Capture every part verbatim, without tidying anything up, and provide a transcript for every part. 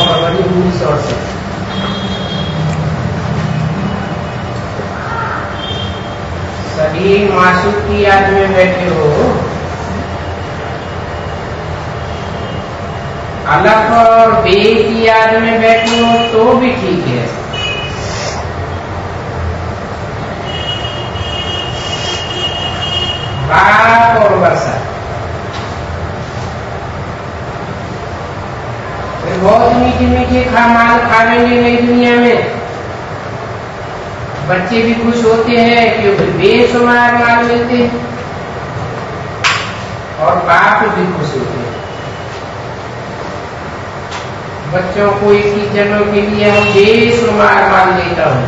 फरवरी उन्नीस सौ अड़सठ। सभी मासूक की याद में बैठे हो। अलग और बे की याद में बैठे हो तो भी ठीक है। बाप और वर्षा बहुत मीठे मीठे खा माल खाएंगे नई दुनिया में। बच्चे भी खुश होते हैं क्योंकि बेशुमार माल मिलते हैं और बाप भी खुश होते हैं। बच्चों को इक्कीस जनों के लिए हम बेशुमार माल देता हूँ।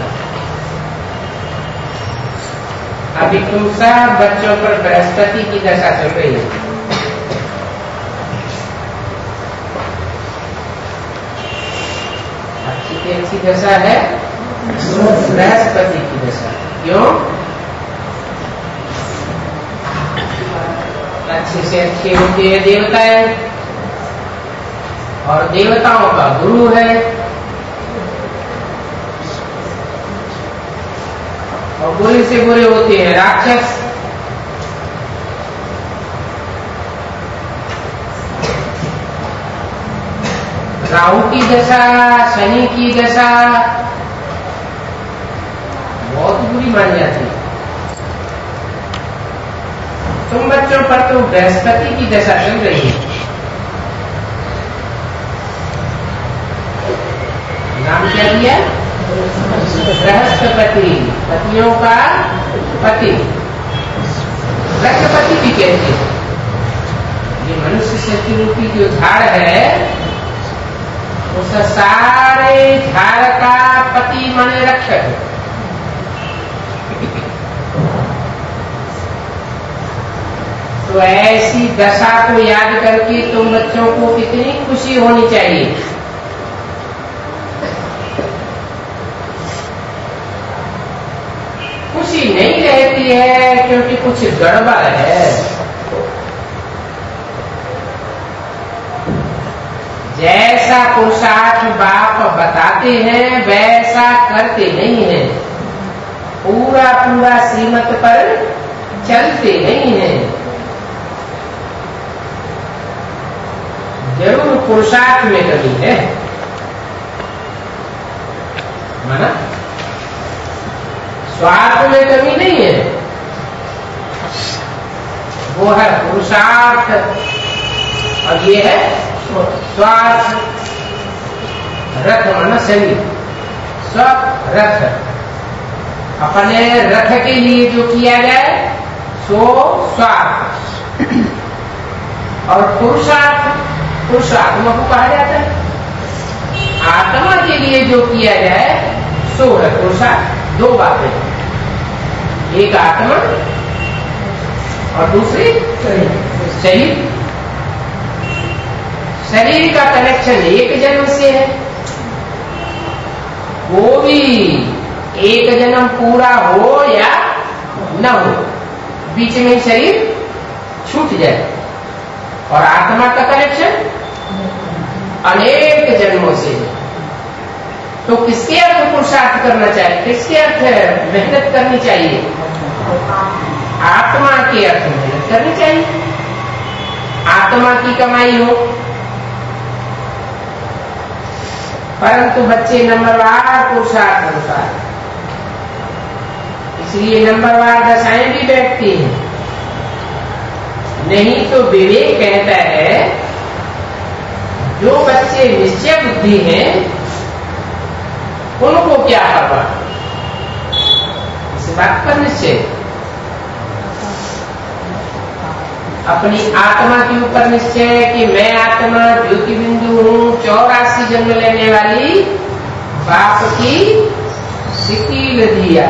अभी तुम सब बच्चों पर बृहस्पति की दशा चल रही है। अच्छी की अच्छी दशा है बृहस्पति की दशा। क्यों? अच्छे से अच्छे होते हैं देवताएं और देवताओं का गुरु है और बुरे से बुरे होते हैं राक्षस। राहु की दशा, शनि की दशा बहुत बुरी मान जाती है। तुम बच्चों पर तो बृहस्पति की दशा चल रही है। नाम क्या दिया? बृहस्पति, पतियों का पति, बृहस्पति भी कहते हैं। ये मनुष्य शक्ति रूपी जो झाड़ है उस सारे झाड़ का पति माने रक्षक। तो ऐसी दशा को याद करके तुम बच्चों को कितनी खुशी होनी चाहिए। खुशी नहीं रहती है क्योंकि कुछ गड़बड़ है। जैसा पुरुषार्थ बाप बताते हैं वैसा करते नहीं है। पूरा पूरा श्रीमत पर चलते नहीं है। जरूर पुरुषार्थ में कमी है, माना स्वार्थ में कमी नहीं है। वो है पुरुषार्थ और ये है स्वार्थ। रथ माना शरीर, स्व रथ, अपने रथ के लिए जो किया जाए सो स्वार्थ। और पुरुषार्थ, पुरुष आत्मा को कहा जाता है। आत्मा के लिए जो किया जाए सो है पुरुषार्थ। दो बातें, एक आत्मा और दूसरी शरीर। शरीर का कनेक्शन एक जन्म से है, वो भी एक जन्म पूरा हो या न हो, बीच में शरीर छूट जाए। और आत्मा का कनेक्शन अनेक जन्मों से है। तो किसके अर्थ पुरुषार्थ करना चाहिए, किसके अर्थ मेहनत करनी चाहिए? आत्मा के अर्थ मेहनत करनी चाहिए। आत्मा की कमाई हो। परंतु बच्चे नंबरवार पुरुषार्थ अनुसार, इसलिए नंबरवार दशाएं भी बैठती हैं। नहीं तो विवेक कहता है जो बच्चे निश्चय बुद्धि हैं उनको क्या परवाह, इस बात पर निश्चय। अपनी आत्मा के ऊपर निश्चय कि मैं आत्मा ज्योति बिंदु हूँ, चौरासी जन्म लेने वाली बाप की शिकील दिया।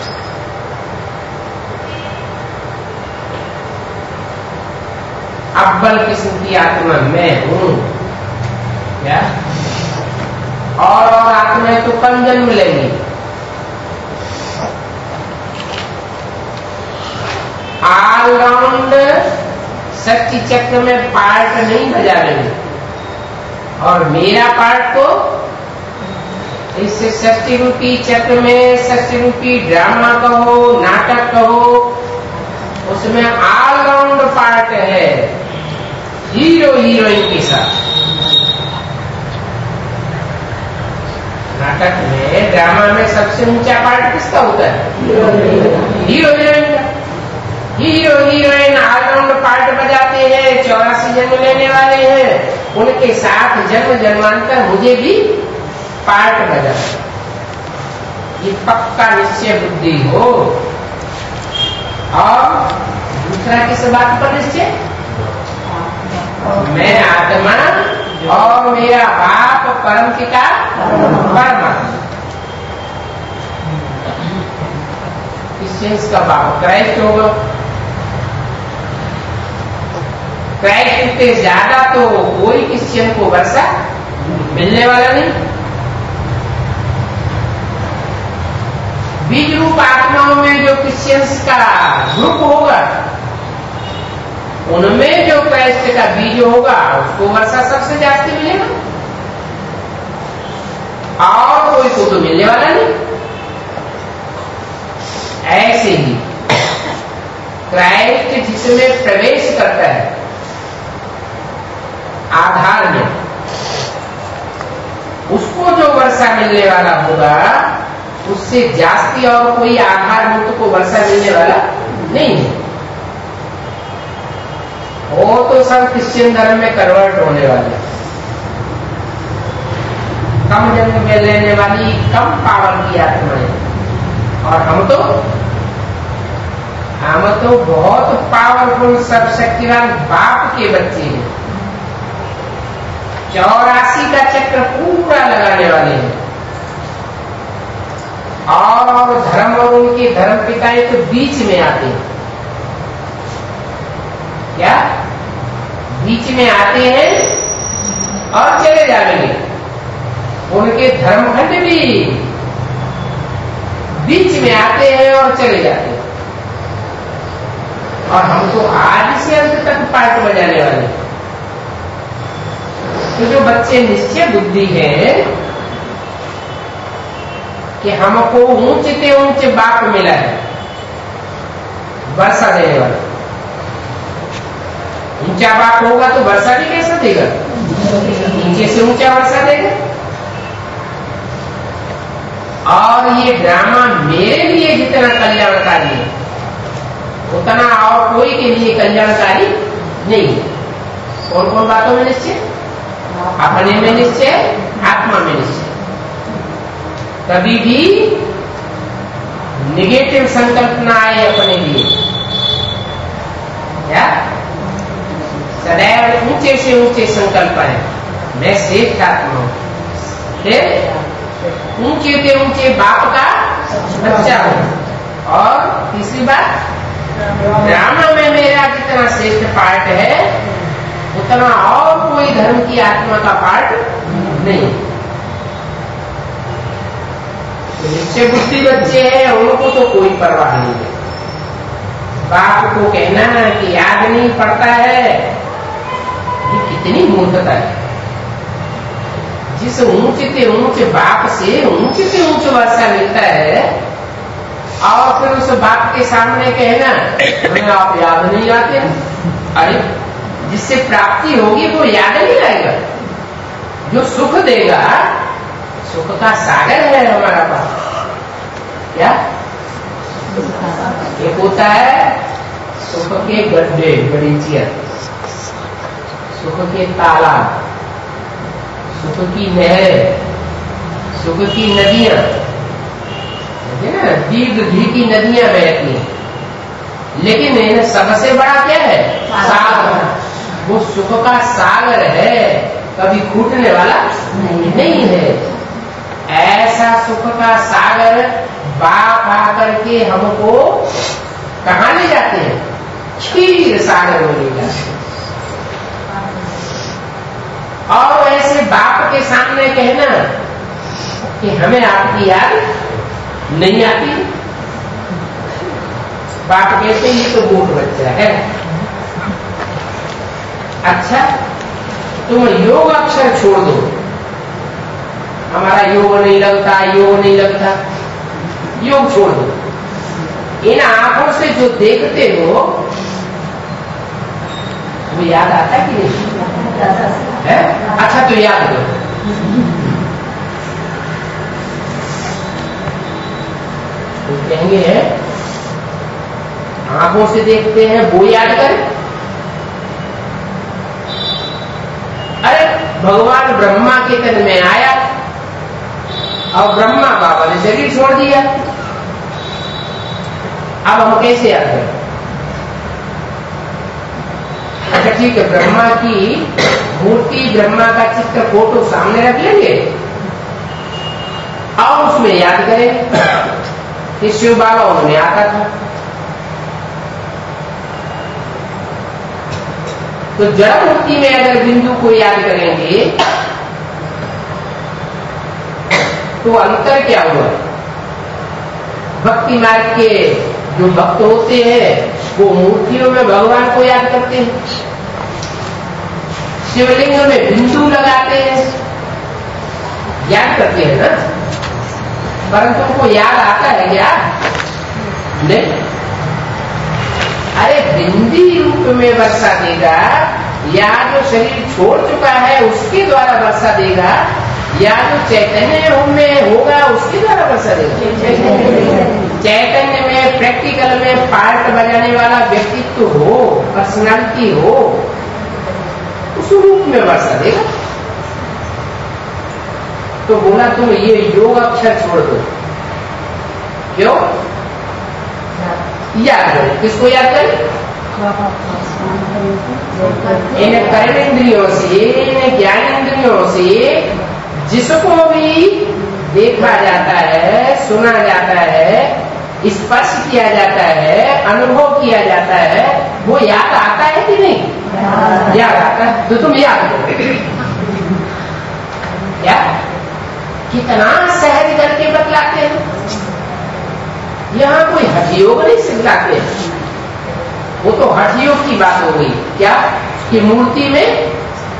अव्वल किस्म की आत्मा मैं हूँ क्या? और और आत्माएं तो कम जन्म लेंगी। ऑलराउंड शक्ति चक्र में पार्ट नहीं बजा रही। और मेरा पार्ट तो इस षष्ठी रूपी चक्र में, षष्ठी रूपी ड्रामा कहो, नाटक कहो, उसमें ऑलराउंड पार्ट है हीरो हीरोइन के साथ। नाटक में, ड्रामा में सबसे ऊंचा पार्ट किसका होता है? हीरो हीरोइन का। हीरो हीरोइन ऑलराउंड पार्ट बजाते हैं, चौरासी जन्म लेने वाले हैं, उनके साथ जन्म जन्मांतर मुझे भी पार्ट बजा। ये पक्का निश्चय बुद्धि हो। और दूसरा किस बात पर निश्चय? मैं आत्मा और मेरा बाप परम पिता परमात्मा। क्रिश्चियंस का बाप क्राइस्ट होगा। क्राइस्ट से ज्यादा तो कोई क्रिश्चियन को वर्षा मिलने वाला नहीं। बीज रूप आत्माओं में जो क्रिश्चियंस का ग्रुप होगा, उनमें जो क्राइस्ट का बीज होगा उसको वर्षा सबसे जास्ती मिलेगा, और कोई को तो मिलने वाला नहीं। ऐसे ही क्राइस्ट जिसमें प्रवेश करता है आधार में, उसको जो वर्षा मिलने वाला होगा, उससे जास्ती और कोई आधारभूत को वर्षा मिलने वाला नहीं है। वो तो सब क्रिश्चियन धर्म में कन्वर्ट होने वाले, कम जन्म में लेने वाली कम पावर की आत्माएं। और हम तो हम तो बहुत पावरफुल सर्वशक्तिवान बाप के बच्चे हैं। चौरासी का चक्र पूरा लगाने वाले हैं। और धर्म और उनके धर्म पिताएं तो बीच में आते हैं। क्या बीच में आते हैं और चले जाएंगे। उनके धर्मखंड भी बीच में आते हैं और चले जाते हैं। और हम तो आज से अंत तक पार्ट बजाने वाले। तो जो बच्चे निश्चय बुद्धि है कि हमको ऊंचे से ऊंचे बाप मिला है वर्षा देने वाला। ऊंचा बाप होगा तो वर्षा भी कैसे देगा? नीचे से ऊंचा वर्षा देगा। और ये ड्रामा मेरे लिए जितना कल्याणकारी है, उतना और कोई के लिए कल्याणकारी नहीं है। कौन कौन बातों में निश्चय? अपने में निश्चय, आत्मा में निश्चय। कभी भी निगेटिव संकल्प ना आए अपने लिए। क्या? सदैव ऊंचे से ऊंचे संकल्प है। मैं श्रेष्ठ आत्मा हूं, फिर ऊंचे से ऊंचे बाप का बच्चा हूं। और तीसरी बात, ड्रामा में मेरा जितना श्रेष्ठ पार्ट है, उतना और कोई धर्म की आत्मा का पार्ट नहीं। निश्चय बुद्धि बच्चे हैं, उनको तो कोई परवाह नहीं है। बाप को कहना कि याद नहीं पड़ता है, ये कितनी मूर्खता है। जिस ऊंचे से ऊंचे बाप से ऊंचे से ऊंचे वर्षा मिलता है, और फिर उस बाप के सामने कहना हमें आप याद नहीं आते। अरे जिससे प्राप्ति होगी वो याद नहीं आएगा। जो सुख देगा, सुख का सागर है हमारा पास। क्या? एक होता है सुख के गड्ढे, बगीचिया, सुख के तालाब, सुख की नहरें, सुख की नदियां, है ना, दीर्घ घी की नदियां बहती हैं। लेकिन इन्हें सबसे बड़ा क्या है? सागर। वो सुख का सागर है, कभी छूटने वाला नहीं, नहीं है। ऐसा सुख का सागर बाप आकर के हमको कहाँ ले जाते हैं? क्षीर सागर में ले जाते हैं। और ऐसे बाप के सामने कहना कि हमें आपकी याद नहीं आती। बाप कहते ये तो मूर्ख बच्चा है। अच्छा, तुम योग अक्षर छोड़ दो, हमारा योग नहीं लगता, योग नहीं लगता, योग छोड़ दो। इन आंखों से जो देखते हो वो याद आता है कि नहीं है? अच्छा तो याद करो। तो कहेंगे आंखों से देखते हैं वो याद करें। अरे भगवान ब्रह्मा के तन में आया और ब्रह्मा बाबा ने शरीर छोड़ दिया, अब हम कैसे याद करें? अच्छा ठीक है, ब्रह्मा की मूर्ति, ब्रह्मा का चित्र, फोटो सामने रख लेंगे और उसमें याद करें कि शिव बाबा उन्होंने आता था। तो जड़ मुक्ति में अगर बिंदु को याद करेंगे तो अंतर क्या हुआ? भक्ति मार्ग के जो भक्त होते हैं वो मूर्तियों में भगवान को याद करते हैं, शिवलिंग में बिंदु लगाते हैं, याद करते हैं ना, परंतु उनको याद आता है क्या? नहीं। अरे बिंदी रूप में वर्षा देगा या जो शरीर छोड़ चुका है उसके द्वारा वर्षा देगा या जो चैतन्य में होगा उसके द्वारा वर्षा देगा। चैतन्य में प्रैक्टिकल में पार्ट बजाने वाला व्यक्तित्व हो, पर्सनालिटी हो, उस रूप में वर्षा देगा। तो बोला तुम ये योग अक्षर छोड़ दो। क्यों? याद करें। किसको याद करें? इन कर्मेंद्रियों से, इन ज्ञानेंद्रियों से जिसको भी देखा जाता है, सुना जाता है, स्पर्श किया जाता है, अनुभव किया जाता है, वो याद आता है कि नहीं? याद आता है। तो तुम याद करो क्या कितना सहज करके बतलाते हैं। यहाँ कोई हठयोग नहीं सिखाते हैं, वो तो हठयोग की बात हो गई। क्या कि मूर्ति में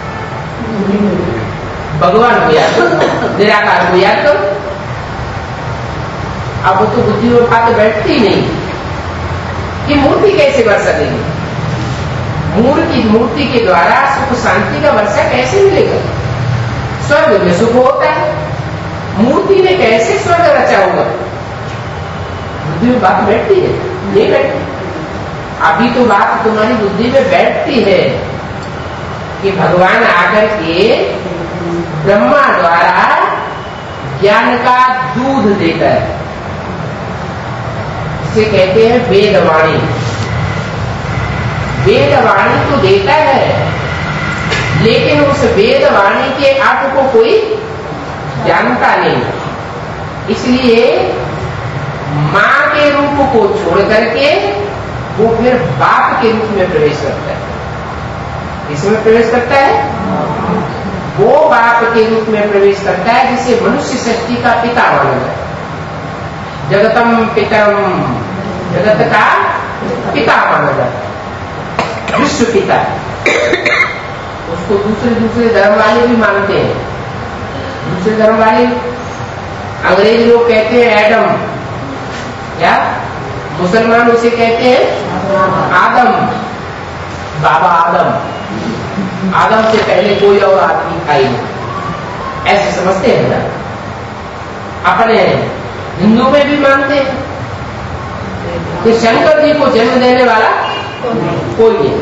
भगवान को याद करो, निराकार को याद करो। अब वो तो बुद्धि में बात बैठती नहीं कि मूर्ति कैसे वर्षा देगी। मूर्ति मूर्ति के द्वारा सुख शांति का वर्षा कैसे मिलेगा? स्वर्ग में सुख होता है, मूर्ति ने कैसे स्वर्ग रचा होगा? बुद्धि में बात बैठती है? नहीं बैठती। अभी तो बात तुम्हारी बुद्धि में बैठती है कि भगवान आकर के ब्रह्मा द्वारा ज्ञान का दूध देता है, इसे कहते हैं वेदवाणी। वेदवाणी तो देता है, लेकिन उस वेदवाणी के अर्थ को कोई जानता नहीं, इसलिए मां के रूप को छोड़ करके वो फिर बाप के रूप में प्रवेश करता है। इसमें प्रवेश करता है, वो बाप के रूप में प्रवेश करता है जिसे मनुष्य सृष्टि का पिता माना जाए। जगतम पितरम, जगत का पिता माना जाता है, विश्व पिता। उसको दूसरे दूसरे धर्म वाले भी मानते हैं। दूसरे धर्म वाले अंग्रेज लोग कहते हैं एडम, क्या मुसलमान उसे कहते हैं आदम, बाबा आदम। आदम से पहले कोई और आदमी था ही नहीं, ऐसे समझते हैं ना। अपने हिंदू में भी मानते हैं कि शंकर जी को जन्म देने वाला कोई नहीं,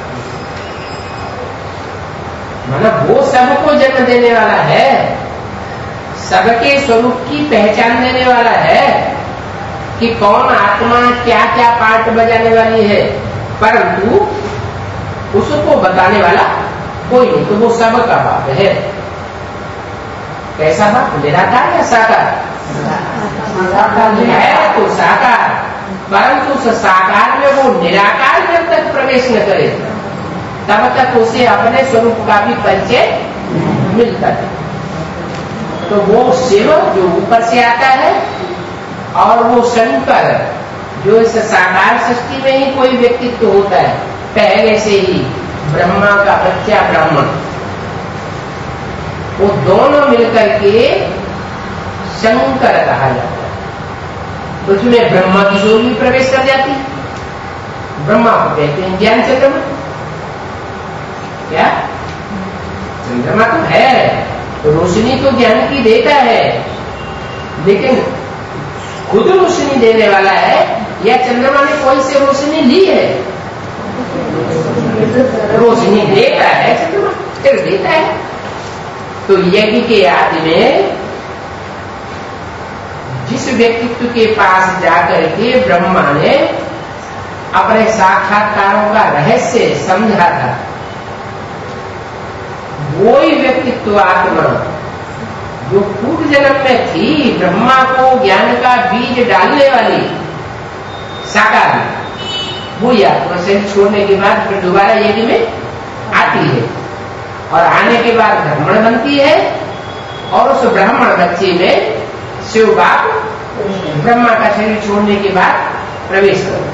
मतलब वो सबको जन्म देने वाला है, सबके स्वरूप की पहचान देने वाला है कि कौन आत्मा क्या क्या पार्ट बजाने वाली है, परंतु उसको बताने वाला कोई नहीं। तो वो सबका बाप है। कैसा बाप? निराकार या साकार? है तो साकार, परंतु उस साकार में वो निराकार जब तक प्रवेश न करे तब तक उसे अपने स्वरूप का भी परिचय मिलता है। तो वो शिव जो ऊपर से आता है और वो शंकर जो इस साकार सृष्टि में ही कोई व्यक्तित्व होता है, पहले से ही ब्रह्मा का बच्चा ब्राह्मण, वो दोनों मिलकर के शंकर कहा जाता है। तो उसमें ब्रह्मा की सोल भी प्रवेश कर जाती है। ब्रह्मा को कहते हैं ज्ञान चंद्रमा। क्या चंद्रमा तो है, तो रोशनी तो ज्ञान की देता है, लेकिन खुद रोशनी देने वाला है या चंद्रमा ने कोई से रोशनी ली है? रोशनी देता है चंद्रमा, फिर देता है। तो यज्ञ के आदि में जिस व्यक्तित्व के पास जाकर के ब्रह्मा ने अपने साक्षात्कारों का रहस्य समझा था, वही व्यक्तित्व आत्मा जो पूर्व जन्म में थी, ब्रह्मा को ज्ञान का बीज डालने वाली साकार, वो आत्मा शरीर छोड़ने के बाद फिर दोबारा यज्ञ में आती है और आने के बाद ब्राह्मण बनती है और उस ब्राह्मण बच्चे में शिव बाप ब्रह्मा का शरीर छोड़ने के बाद प्रवेश कर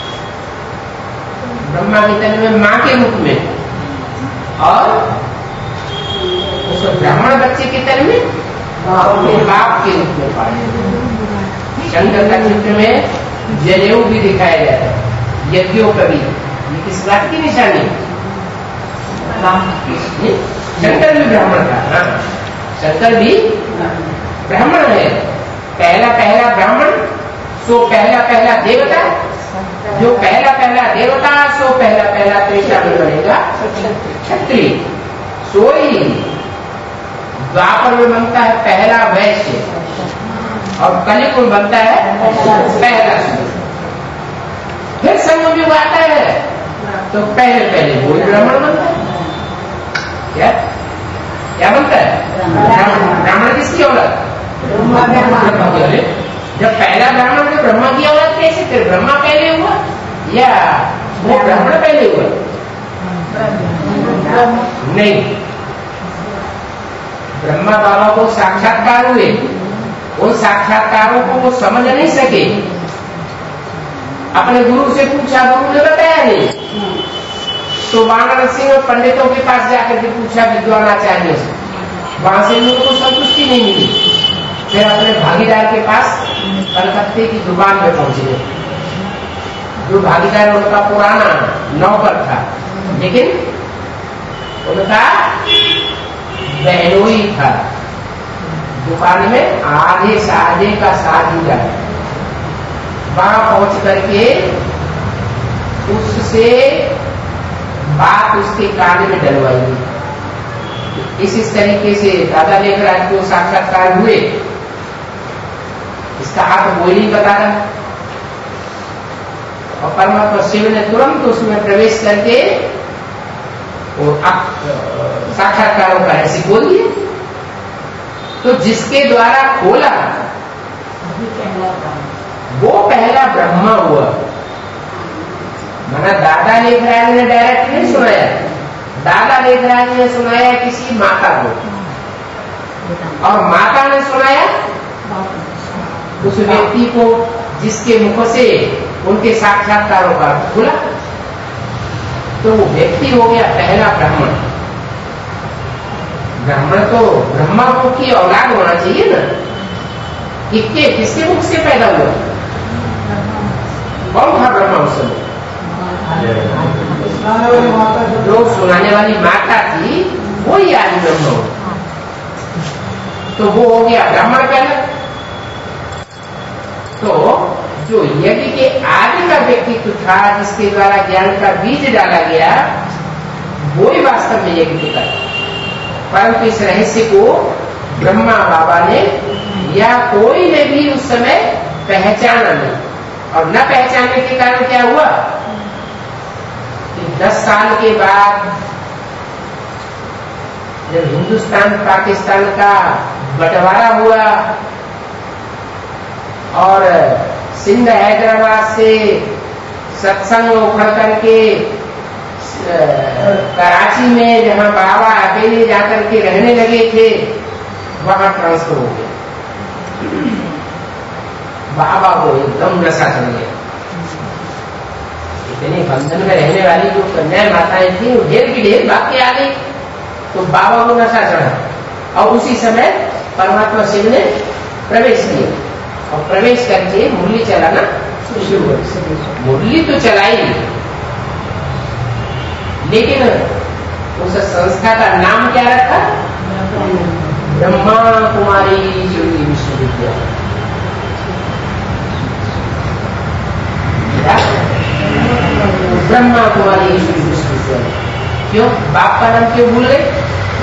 ब्रह्मा के तन में मां के रूप में और उस ब्राह्मण बच्चे के तन में अपने बाप के रूप में पाए। शंकर का चित्र में जनेऊ भी दिखाया जाता है, यज्ञों का भी। ये किस बात की निशानी? शंकर भी ब्राह्मण था। हाँ, शंकर भी ब्राह्मण है। पहला पहला ब्राह्मण सो पहला पहला देवता, जो पहला पहला देवता सो पहला पहला त्रेता में बनेगा क्षत्रिय। सोई द्वापर में बनता है पहला वैश्य और कलियुग में बनता है पहला सूर्य। फिर संयोग आता है तो पहले पहले वो ब्राह्मण बनता है। क्या क्या बनता है? ब्राह्मण किसकी औलाद? ब्रह्मा की औलाद। जब पहला ब्राह्मण तो ब्रह्मा की औलाद कैसे? फिर ब्रह्मा पहले हुआ या वो ब्राह्मण पहले हुआ? नहीं, ब्रह्मा बाबा को साक्षात्कार हुए, उन साक्षात्कारों को वो समझ नहीं सके। अपने गुरु से पूछा, गुरु ने बताया नहीं, तो वानर सिंह पंडितों के पास जाकर के पूछा, विद्वान आचार्यों से, वहां से लोगों को संतुष्टि नहीं मिली। फिर अपने भागीदार के पास कलकत्ते की दुकान में पहुंचे, जो भागीदार उनका पुराना नौकर था, लेकिन उनका बहनोई था। दुकान में आधे से आधे का साझीदार। वहां पहुंच करके उससे बात उसके कान में डलवाई। इस इस तरीके से दादा लेखराज को साक्षात्कार हुए, इसका आप वो नहीं बता रहा। और परमात्मा शिव ने तुरंत उसमें प्रवेश करके साक्षात्कारों का रहस्य खोल दिया। तो जिसके द्वारा खोला वो पहला ब्रह्मा हुआ। माना दादा लेखराज ने डायरेक्ट नहीं सुनाया, दादा लेखराज ने सुनाया किसी माता को, और माता ने सुनाया उस व्यक्ति को जिसके मुख से उनके साक्षात्कारों का खुला। तो वो व्यक्ति हो गया पहला ब्राह्मण। ब्राह्मण तो ब्रह्मा मुख की औलाद होना चाहिए ना। किसके किसके मुख से पैदा हुआ? कौन था ब्रह्मा उस समय? जो सुनाने वाली माता थी वो ही आज ब्रह्मा हो। तो वो हो गया ब्राह्मण पहला। तो जो यज्ञ के आदि का व्यक्तित्व था, जिसके द्वारा ज्ञान का बीज डाला गया, वो ही वास्तव में यज्ञ था। परंतु इस रहस्य को ब्रह्मा बाबा ने या कोई ने भी उस समय पहचाना नहीं। और न पहचानने के कारण क्या हुआ कि दस साल के बाद जब हिंदुस्तान पाकिस्तान का बंटवारा हुआ और सिंध हैदराबाद से सत्संग उखड़ करके कराची में जहां बाबा अकेले जाकर के रहने लगे थे, वहां ट्रांसफर हो गया। बाबा को एकदम नशा चढ़ गया। इतने बंधन में रहने वाली जो कन्या माताएं थी, वो ढेर की ढेर भाग के आ गई। तो बाबा को नशा चढ़ा। और उसी समय परमात्मा शिव ने प्रवेश किया और प्रवेश करके मुरली चलाना शुरू कर। मुरली तो चलाई, लेकिन उस संस्था का नाम क्या रखा? ब्रह्मा कुमारी ज्योति विश्वविद्यालय। ब्रह्मा कुमारी ज्योति विश्वविद्यालय। क्यों? बाप का नाम क्यों भूल गए?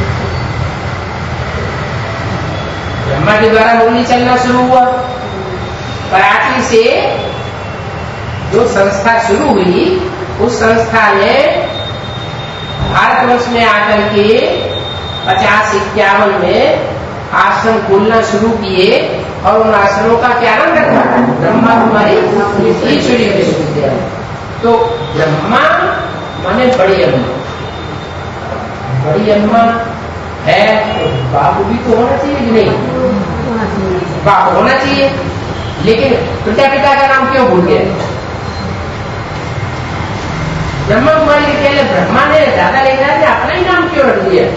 ब्रह्मा के द्वारा मुरली चलना शुरू हुआ। कराची से जो संस्था शुरू हुई, उस संस्था ने भारतवर्ष में आकर के पचास इक्यावन में आश्रम खोलना शुरू किए और उन आश्रमों का क्या नाम रखा? ब्रह्मा कुमारी ईश्वरीय विश्वविद्यालय। तो ब्रह्मा माने बड़ी अम्मा, बड़ी अम्मा है तो बाप भी तो होना चाहिए कि नहीं? बाप होना चाहिए, लेकिन प्रजापिता का नाम क्यों भूल गए? ब्रह्मा कुमारी विद्यालय ब्रह्मा ने ज्यादा लेना है, अपना ही नाम क्यों रख दिया?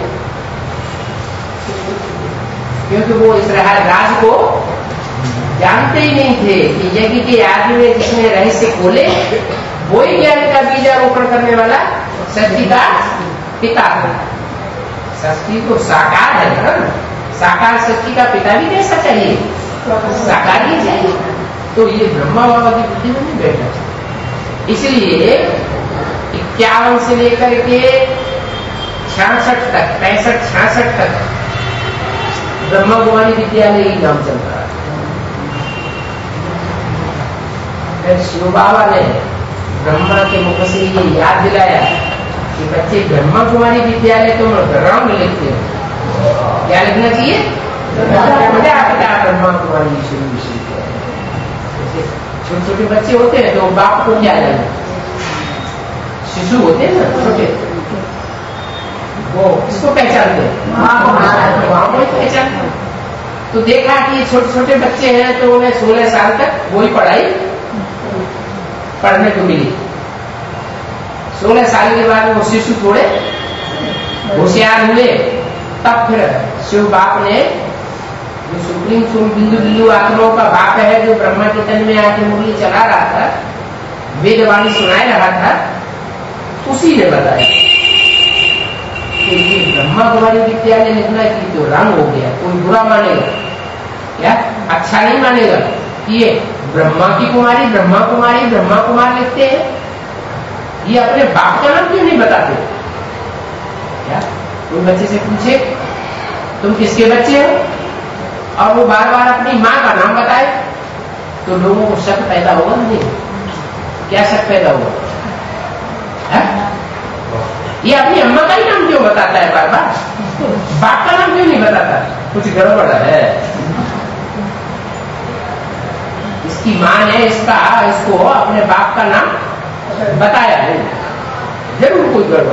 क्योंकि वो इस राज को जानते ही नहीं थे कि यज्ञ के आदि में जिसने रहस्य खोले वो ही ज्ञान का बीजारोपण करने वाला षष्ठी का पिता था। षष्ठी तो साकार है ना, साकार षष्ठी का पिता भी कैसा चाहिए? साकार ही चाहिए। तो ये ब्रह्मा बाबा की बुद्धि में नहीं बैठा। इसलिए इक्यावन से लेकर के छियासठ तक, पैंसठ छियासठ तक ब्रह्मा कुमारी विद्यालय ही नाम चलता है। फिर शिव बाबा ने ब्रह्मा के मुख से ये याद दिलाया कि बच्चे ब्रह्मा कुमारी विद्यालय तुम रंग लिखते हो, क्या लिखना चाहिए? पिता ब्रह्मा कुमारी ईश्वरी विश्वविद्यालय। छोटे छोटे बच्चे होते हैं तो बाप को क्या लगे? शिशु होते हैं ना छोटे, वो किसको पहचानते हैं? वहां को पहचानते हैं। तो देखा कि छोटे छोटे बच्चे हैं तो उन्हें सोलह साल तक वही पढ़ाई पढ़ने को मिली। सोलह साल के बाद वो शिशु थोड़े होशियार हुए, तब फिर शिव बाप ने जो सुप्रीम सूर्य बिंदु बिंदु आत्माओं का बाप है, जो ब्रह्मा के तन में आके मुरली चला रहा था, वेदवाणी सुनाए रहा था, उसी ने बताया कि ये ब्रह्मा कुमारी विद्यालय लिखना की तो रंग हो गया, कोई बुरा मानेगा क्या? अच्छा नहीं मानेगा कि ये ब्रह्मा की कुमारी ब्रह्मा कुमारी ब्रह्मा कुमार लिखते हैं, ये अपने बाप का नाम क्यों नहीं बताते? क्या कोई बच्चे से पूछे तुम किसके बच्चे हो और वो बार बार अपनी माँ का नाम बताए तो लोगों को शक पैदा होगा नहीं? क्या शक पैदा होगा? है? ये अपनी अम्मा का ही नाम क्यों बताता है बार बार? बाप का नाम क्यों नहीं बताता? कुछ गड़बड़ है। इसकी माँ ने इसका इसको अपने बाप का नाम बताया है, जरूर कोई गड़बड़।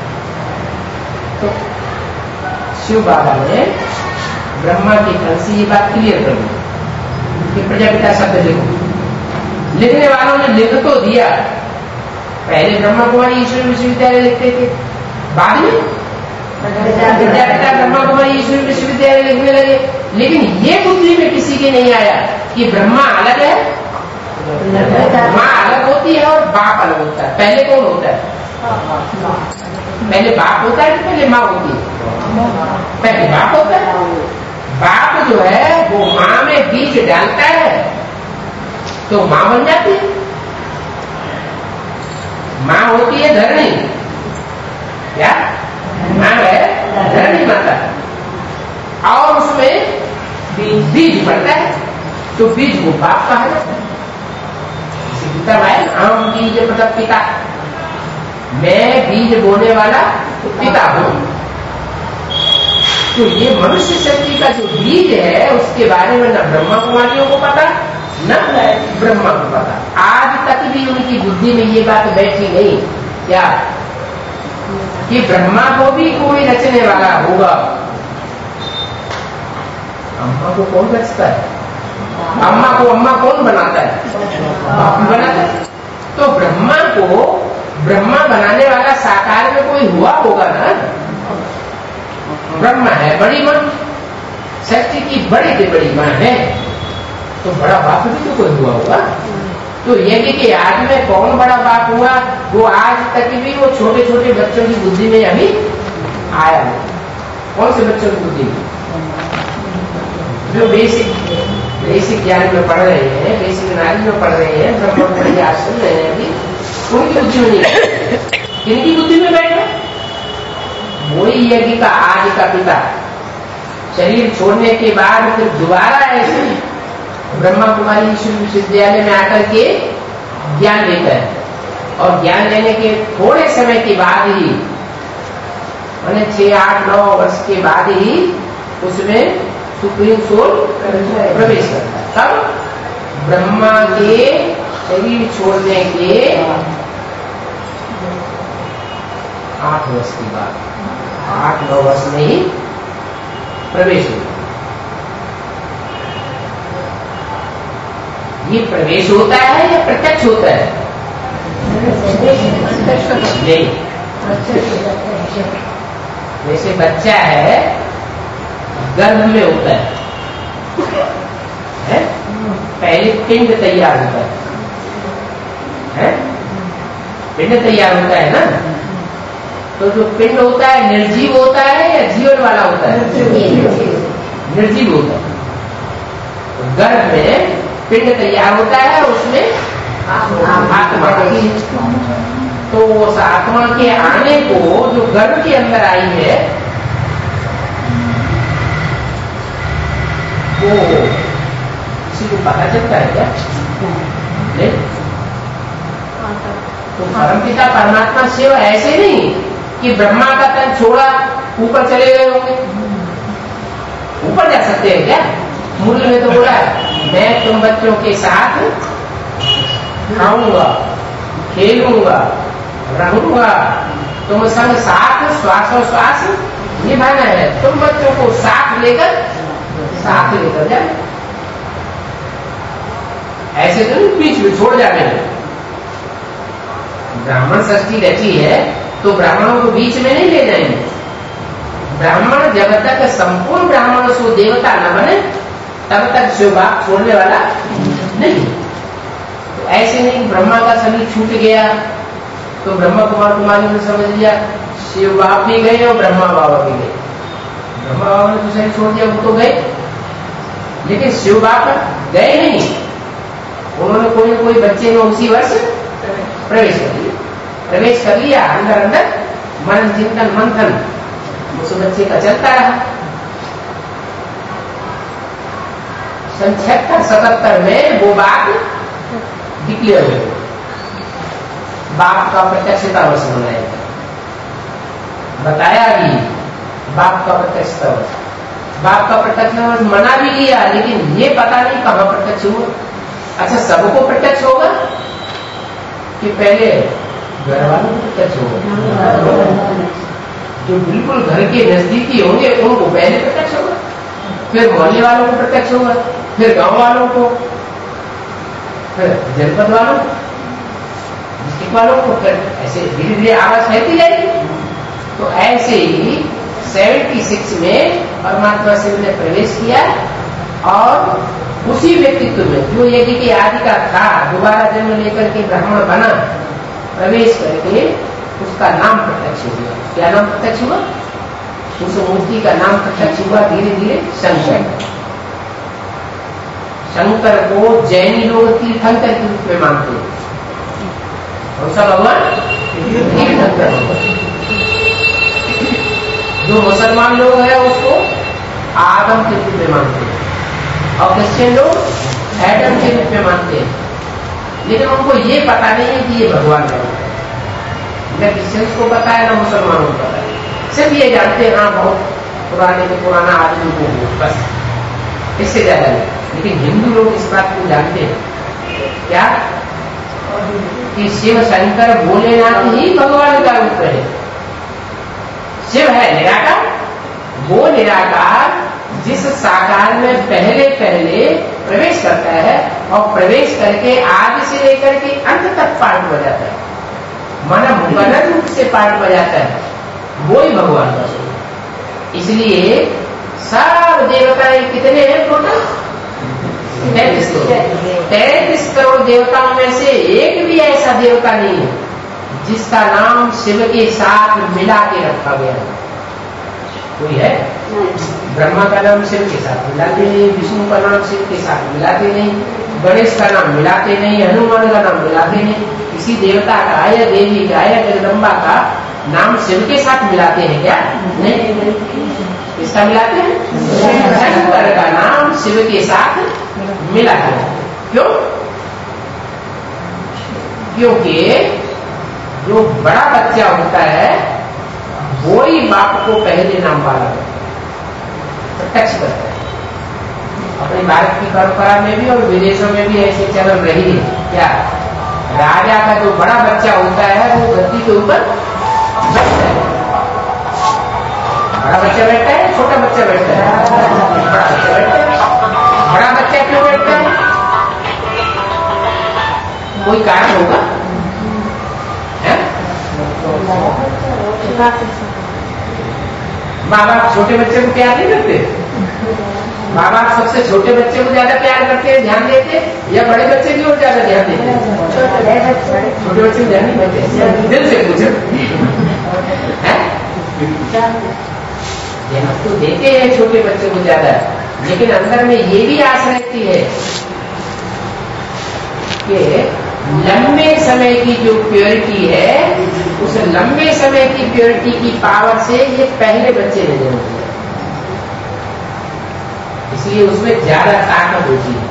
तो शिव बाबा ने ब्रह्मा की तरफ से ये बात क्लियर कर दी कि प्रजापिता शब्द लिखो। लिखने वालों ने लिख तो दिया, पहले ब्रह्मा कुमारी ईश्वर विश्वविद्यालय लिखते थे, बाद में प्रजापिता ब्रह्मा कुमारी ईश्वर विश्वविद्यालय लिखने लगे। लेकिन ये बुद्धि में किसी के नहीं आया कि ब्रह्मा अलग है, माँ अलग होती है और बाप अलग होता है। पहले कौन होता है? पहले बाप होता है कि पहले माँ होती है? पहले बाप होता है। बाप जो है वो माँ में बीज डालता है तो माँ बन जाती है। माँ होती है धरणी, क्या माँ है? धरणी माता, और उसमें बीज पड़ता है तो बीज को बाप कहा जाता है। हम बीज मतलब पिता, मैं बीज बोने वाला तो पिता हूं। तो ये मनुष्य शक्ति का जो बीज है उसके बारे में न ब्रह्मा कुमारियों को पता न ब्रह्मा को पता। आज तक भी उनकी बुद्धि में ये बात बैठी नहीं क्या कि ब्रह्मा को भी कोई रचने वाला होगा। अम्मा को कौन रचता है? अम्मा को अम्मा कौन बनाता है? बाप बनाता है। तो ब्रह्मा को ब्रह्मा बनाने वाला साकार में कोई हुआ होगा ना। ब्रह्मा है बड़ी माँ, सृष्टि की बड़ी से बड़ी माँ है, तो बड़ा बाप भी तो कोई हुआ होगा। तो यज्ञ के याद में कौन बड़ा बाप हुआ? वो आज तक भी वो छोटे छोटे बच्चों की बुद्धि में अभी आया नहीं। कौन से बच्चों की बुद्धि में? जो बेसिक बेसिक ज्ञान में पढ़ रहे हैं, बेसिक नॉलेज में पढ़ रहे हैं, ब्रह्म को आज सुन रहे हैं, अभी उनकी बुद्धि में नहीं। किनकी बुद्धि में बैठे? वही यज्ञ का आज का पिता शरीर छोड़ने के बाद फिर दोबारा ऐसे ब्रह्मा कुमारी विश्वविद्यालय में आकर के ज्ञान लेता है, और ज्ञान लेने के थोड़े समय के बाद ही, मैंने छह आठ नौ वर्ष के बाद ही उसमें सुप्रीम सोल प्रवेश करता है। तब ब्रह्मा के शरीर छोड़ने के आठ वर्ष के बाद, आठ नौ वर्ष में ही प्रवेश होता है। ये प्रवेश होता है या प्रत्यक्ष होता है? नहीं, जैसे बच्चा है गर्भ में होता है, है? पहले पिंड तैयार होता है, है? पिंड तैयार होता है ना। तो जो पिंड होता है निर्जीव होता है या जीवन वाला होता है? निर्जीव होता है। तो गर्भ में पिंड तैयार होता है, उसमें आत्मा। तो उस आत्मा के आने को जो गर्भ के अंदर आई है, वो किसी को पता चलता है क्या? नहीं। तो परमपिता परमात्मा शिव ऐसे नहीं कि ब्रह्मा का तन छोड़ा ऊपर चले गए होंगे। ऊपर जा सकते हैं क्या? मूल में तो बोला मैं तुम बच्चों के साथ खाऊंगा, खेलूंगा, रहूंगा, तुम संग साथ श्वासों श्वास निभाना है। तुम बच्चों को साथ लेकर साथ लेकर जाए, ऐसे तो नहीं बीच में छोड़ जाने। ब्राह्मण सृष्टि रची है तो ब्राह्मणों को बीच में नहीं ले जाएंगे। ब्राह्मण जब तक संपूर्ण ब्राह्मणों से देवता न बने तब तक शिव बाप छोड़ने वाला नहीं। तो ऐसे नहीं ब्रह्मा का शरीर छूट गया तो ब्रह्मा कुमार कुमारी ने समझ लिया शिव बाप भी गए और ब्रह्मा बाबा भी गए। ब्रह्मा बाबा ने तो शरीर छोड़ दिया, वो तो गए, लेकिन शिव बाप गए नहीं। उन्होंने कोई ना कोई बच्चे में उसी वर्ष प्रवेश कर लिया प्रवेश कर लिया अंदर अंदर मन चिंतन मंथन उस बच्चे का चलता रहा। सन छिहत्तर सतहत्तर में वो बात डिक्लेयर हुई, बाप का प्रत्यक्षता वर्ष मनाया गया। बताया भी बाप का प्रत्यक्षता वर्ष, बाप का प्रत्यक्षता वर्ष मना भी लिया, लेकिन ये पता नहीं कहां प्रत्यक्ष हुआ। अच्छा, सबको प्रत्यक्ष होगा कि पहले घर वालों को प्रत्यक्ष होगा? जो बिल्कुल घर के नजदीकी होंगे उनको पहले प्रत्यक्ष होगा, फिर मोहल्ले वालों को प्रत्यक्ष होगा, फिर गांव वालों को, फिर जनपद वालों को, डिस्ट्रिक्ट वालों को, फिर ऐसे धीरे धीरे आवाज फैलती जाएगी। तो ऐसे ही छिहत्तर में परमात्मा शिव ने प्रवेश किया और उसी व्यक्तित्व में जो यज्ञ के आदि का था दोबारा जन्म लेकर के ब्राह्मण बना, प्रवेश करके उसका नाम प्रत्यक्ष हुआ। क्या नाम प्रत्यक्ष हुआ? उस मूर्ति का नाम प्रत्यक्ष हुआ धीरे धीरे शंकर। शंकर को जैनी लोग तीर्थंकर के रूप में मानते हैं। कौन सा भगवान? तीर्थंकर भगवान। जो मुसलमान लोग हैं उसको आदम के रूप में मानते हैं और क्रिश्चियन लोग एडम के रूप में मानते हैं, लेकिन उनको ये पता नहीं है कि ये भगवान है। न क्रिश्चियंस को पता है न मुसलमानों को पता है, सिर्फ ये जानते हैं हाँ बहुत पुराने के पुराना आदमी को, बस इससे ज्यादा नहीं। लेकिन हिंदू लोग इस बात को जानते हैं क्या कि शिव शंकर भोलेनाथ ही भगवान का रूप है। शिव है निराकार, वो निराकार जिस साकार में पहले पहले प्रवेश करता है और प्रवेश करके आदि से लेकर के अंत तक पाठ बजाता है, माना मुकर्रर रूप से पाठ बजाता है, वो ही भगवान का स्वरूप। इसलिए सब देवताएं कितने हैं टोटल? तैतीस करोड़। तैतीस करोड़ देवताओं में से एक भी ऐसा देवता नहीं है जिसका नाम शिव के साथ मिला के रखा गया है। कोई है? ब्रह्मा का नाम शिव के साथ मिलाते नहीं, विष्णु का नाम शिव के साथ मिलाते नहीं, गणेश का नाम मिलाते नहीं, हनुमान का नाम मिलाते नहीं, किसी देवता का या देवी का या जगदम्बा का नाम शिव के साथ मिलाते हैं क्या? नहीं। किसका मिलाते हैं? शंकर का नाम शिव के साथ मिलाते हैं। क्यों? क्योंकि जो बड़ा बच्चा होता है वो ही बाप को पहले नाम वाला प्रत्यक्ष करता है। अपने भारत की परंपरा में भी और विदेशों में भी ऐसे चलन रही है। क्या? राजा का जो बड़ा बच्चा होता है वो गद्दी के ऊपर बैठता है। बड़ा बच्चा बैठता है, छोटा बच्चा बैठता है? बड़ा बच्चा बैठता है। बड़ा बच्चा क्यों बैठता है? कोई कारण होगा? माँ बाप छोटे बच्चे को प्यार नहीं करते? माँ बाप सबसे छोटे बच्चे को ज्यादा प्यार करते हैं, ध्यान देते, या बड़े बच्चे की ओर ज्यादा ध्यान देते हैं? छोटे बच्चे को ध्यान नहीं देते। दिल से पूछो, ध्यान तो देते हैं छोटे बच्चे को ज्यादा, लेकिन अंदर में ये भी आस रहती है कि लंबे समय की जो प्योरिटी है, उस लंबे समय की प्योरिटी की पावर से ये पहले बच्चे ने जन्म दिया, इसलिए उसमें ज्यादा ताकत होती है।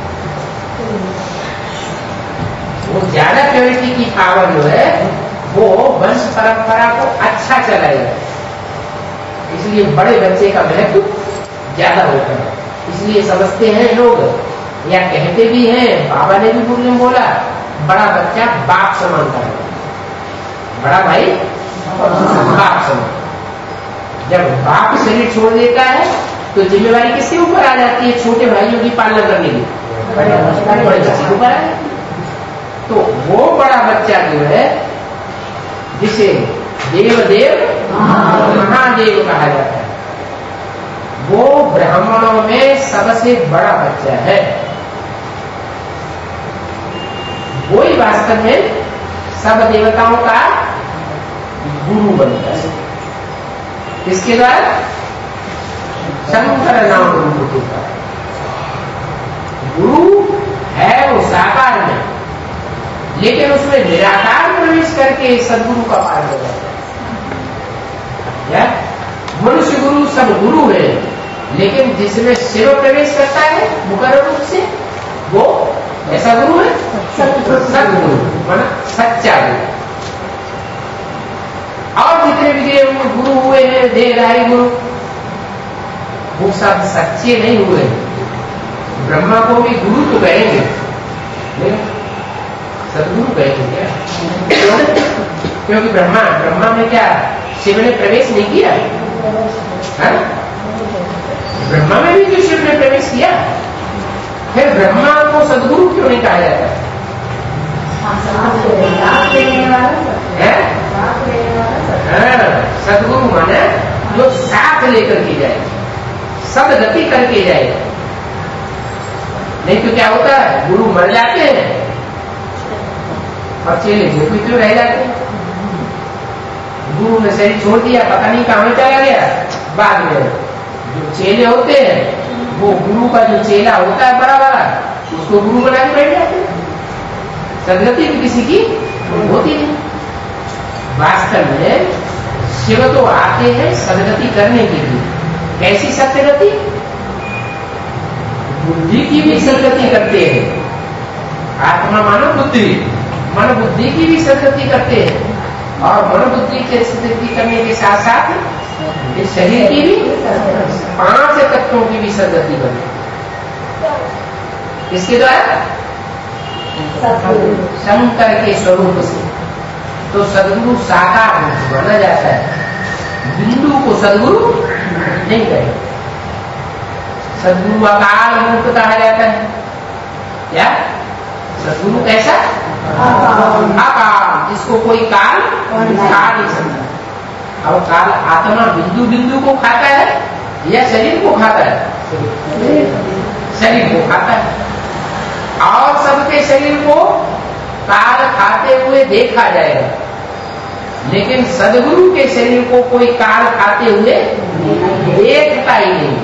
वो ज्यादा प्योरिटी की पावर जो है वो वंश परंपरा को अच्छा चलाएगा, इसलिए बड़े बच्चे का महत्व ज्यादा होता है। इसलिए समझते हैं लोग, या कहते भी हैं, बाबा ने भी पूर्व में बोला, बड़ा बच्चा बाप समान का है, बड़ा भाई बाप समान। जब बाप शरीर छोड़ देता है तो जिम्मेवारी किसके ऊपर आ जाती है? छोटे भाइयों की पालना करने की बड़े बच्चे के ऊपर आ जाती है। तो वो बड़ा बच्चा जो है, जिसे देवदेव महादेव कहा जाता है, वो ब्राह्मणों में सबसे बड़ा बच्चा है। वो ही वास्तव में सब देवताओं का गुरु बनता है। इसके द्वारा शंकर नाम गुरु होता है। गुरु है वो साकार में, लेकिन उसमें निराकार प्रवेश करके सदगुरु का पार हो जाता है। मनुष्य गुरु सब गुरु है, लेकिन जिसमें शिव प्रवेश करता है मुकर रूप से, वो ऐसा गुरु है सदगुरु, माना सच्चा गुरु। और जितने भी गुरु हुए हैं, देहधारी गुरु, वो सब सच्चे नहीं हुए। ब्रह्मा को भी गुरु तो कहेंगे, सदगुरु कहेंगे क्या? क्यों? क्योंकि ब्रह्मा ब्रह्मा में क्या शिव ने प्रवेश नहीं किया है? ब्रह्मा में भी तो शिव ने प्रवेश किया, फिर ब्रह्मा को सदगुरु क्यों नहीं कहा जाता है? सदगुरु माने जो साथ लेकर के जाए, सदगति करके जाए। नहीं तो क्या होता है, गुरु मर जाते हैं और चेले झोपड़ी क्यों रह जाते हैं। गुरु ने शरीर छोड़ दिया, पता नहीं कहां चला गया। बाद में जो चेले होते हैं, वो गुरु का जो चेला होता है बड़ा बड़ा, उसको गुरु बना के बैठ जाते हैं। सदगति भी किसी की होती नहीं। वास्तव में शिव तो आते हैं सदगति करने के लिए। कैसी सदगति? बुद्धि की भी सदगति करते हैं। आत्मा मानो बुद्धि, मन बुद्धि की भी सदगति करते हैं, और मन बुद्धि की सदगति करने के साथ साथ इस शरीर की भी पांच तत्वों की भी सदगति करते हैं। इसके द्वारा शंकर के स्वरूप से। तो सदगुरु साकार माना जाता है, बिंदु को सदगुरु नहीं कहे। सदगुरु अकाल मूर्त कहा जाता है। क्या सदगुरु कैसा? अकाल, जिसको कोई काल खा नहीं सकता। अब काल आत्मा बिंदु बिंदु को खाता है या शरीर को खाता है? शरीर को खाता है। और सबके शरीर को काल खाते हुए देखा जाएगा, लेकिन सदगुरु के शरीर को कोई काल खाते हुए देखता ही नहीं।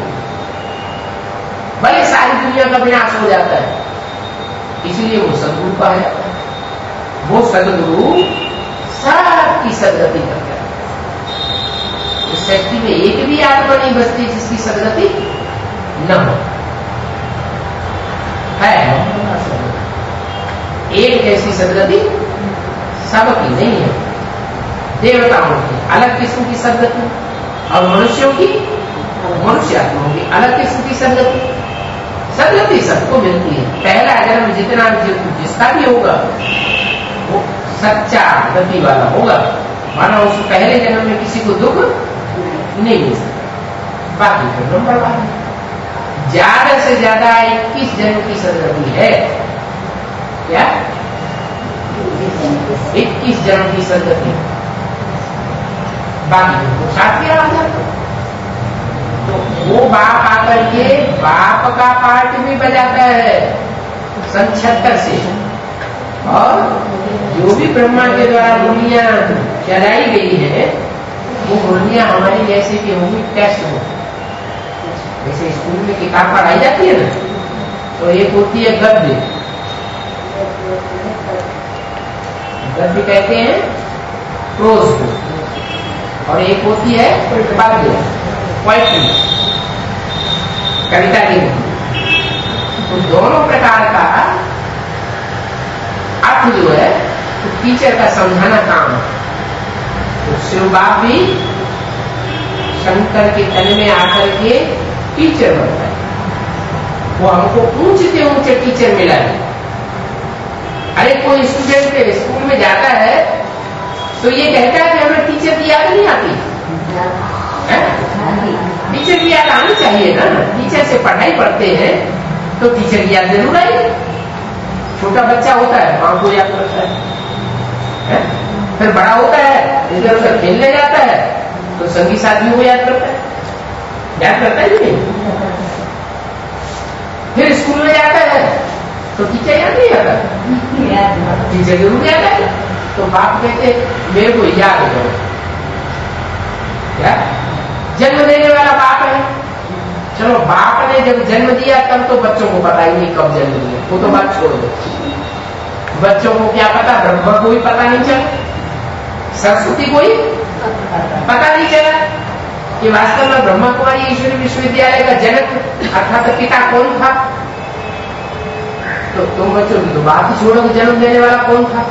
भले सारी दुनिया का विनाश हो जाता है, इसलिए वो सदगुरु कहा जाता है। वो सदगुरु सबकी सदगति करता है। इस सृष्टि में एक भी आत्मा नहीं बचती जिसकी सदगति न हो। है एक जैसी सदगति सबकी नहीं है। देवताओं की अलग किस्म की सदगति और मनुष्यों की मनुष्य आत्माओं की अलग किस्म की सदगति। सदगति सबको मिलती है। पहला जन्म जितना जिसका भी होगा वो सच्चा गति वाला होगा, माना उस पहले जन्म में किसी को दुख नहीं मिल सकता। बाकी फिर नंबर बात ज्यादा से ज्यादा इक्कीस जन्म की सदगति है। क्या? इक्कीस जन्म की सदगति। बाकी तो साथ आ जाता। तो वो बाप आकर के बाप का पार्ट भी बजाता है सन छिहत्तर से, और जो भी ब्रह्मा के द्वारा मुरलियां चलाई गई है वो मुरलियां हमारी जैसे कि होगी टेस्ट हो। जैसे स्कूल में किताब पढ़ाई जाती है ना, तो एक होती है गद्य। गद्य कहते हैं प्रोज को, और एक होती है पद्य, पोएट्री, कविता की। तो दोनों प्रकार का अर्थ जो है तो टीचर का समझाना काम है। तो शिव बाप भी शंकर के तन में आकर के टीचर बनता है। वो हमको ऊंचे से ऊंचे टीचर मिला है। अरे कोई स्टूडेंट स्कूल में जाता है तो ये कहता है कि हमें टीचर की याद नहीं आती है? टीचर की याद आनी चाहिए ना। टीचर से पढ़ाई पढ़ते हैं तो टीचर की याद जरूर आएगी। छोटा बच्चा होता है मां को याद करता है, है? फिर बड़ा होता है इधर उधर खेलने जाता है तो संगी साथियों को याद करता है। याद करता है नहीं? फिर स्कूल में जाता है तो टीचर याद नहीं आता। टीचर जरूर याद आए। तो बाप कहते मेरे को याद करो। क्या? जन्म देने वाला बाप है। चलो बाप ने जब जन्म दिया तब तो बच्चों को पता ही नहीं कब जन्म दिया, वो तो बात छोड़ दो। बच्चों को क्या पता? ब्रह्मा को भी पता नहीं चला, सरस्वती को ही पता नहीं चला कि वास्तव में ब्रह्मा कुमारी ईश्वरी विश्वविद्यालय का जनक अर्थात पिता कौन था। तो तुम बच्चों की तो बात ही छोड़ो कि जन्म देने वाला कौन था।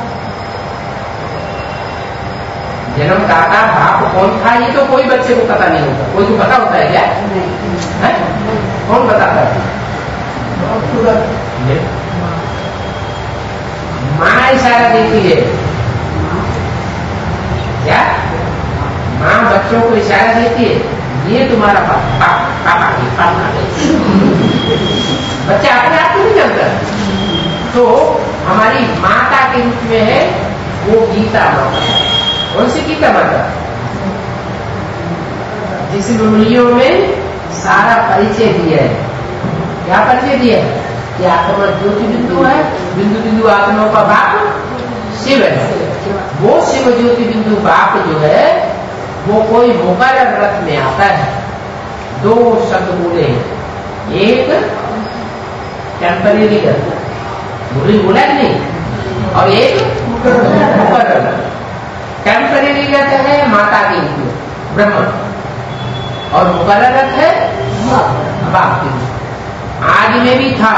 जन्मदाता बाप कौन था ये तो कोई बच्चे को पता नहीं होता। कोई को पता होता है क्या? है? कौन बताता है? माँ इशारा देती है। क्या? माँ बच्चों को इशारा देती है ये तुम्हारा पापा पापा पापा। बच्चा अपने आप को नहीं जानता। तो हमारी माता के रूप में है वो गीता माता। कौन सी गीता माता? जिस मुरलियों में सारा परिचय दिया है। क्या परिचय दिया है? कि आत्मा ज्योति बिंदु है, बिंदु बिंदु आत्माओं का बाप शिव है। वो शिव ज्योति बिंदु बाप जो है वो कोई मुकर्रर रथ में आता है। दो शब्द बोले हैं, एक टेम्परेरी रथ, मुरली बोला नहीं, और एक मुकर्रर। टेम्परेरी रथ है माता के लिए ब्रह्मा, और मुकर्रर रथ है बाप के लिए। आदि में भी था,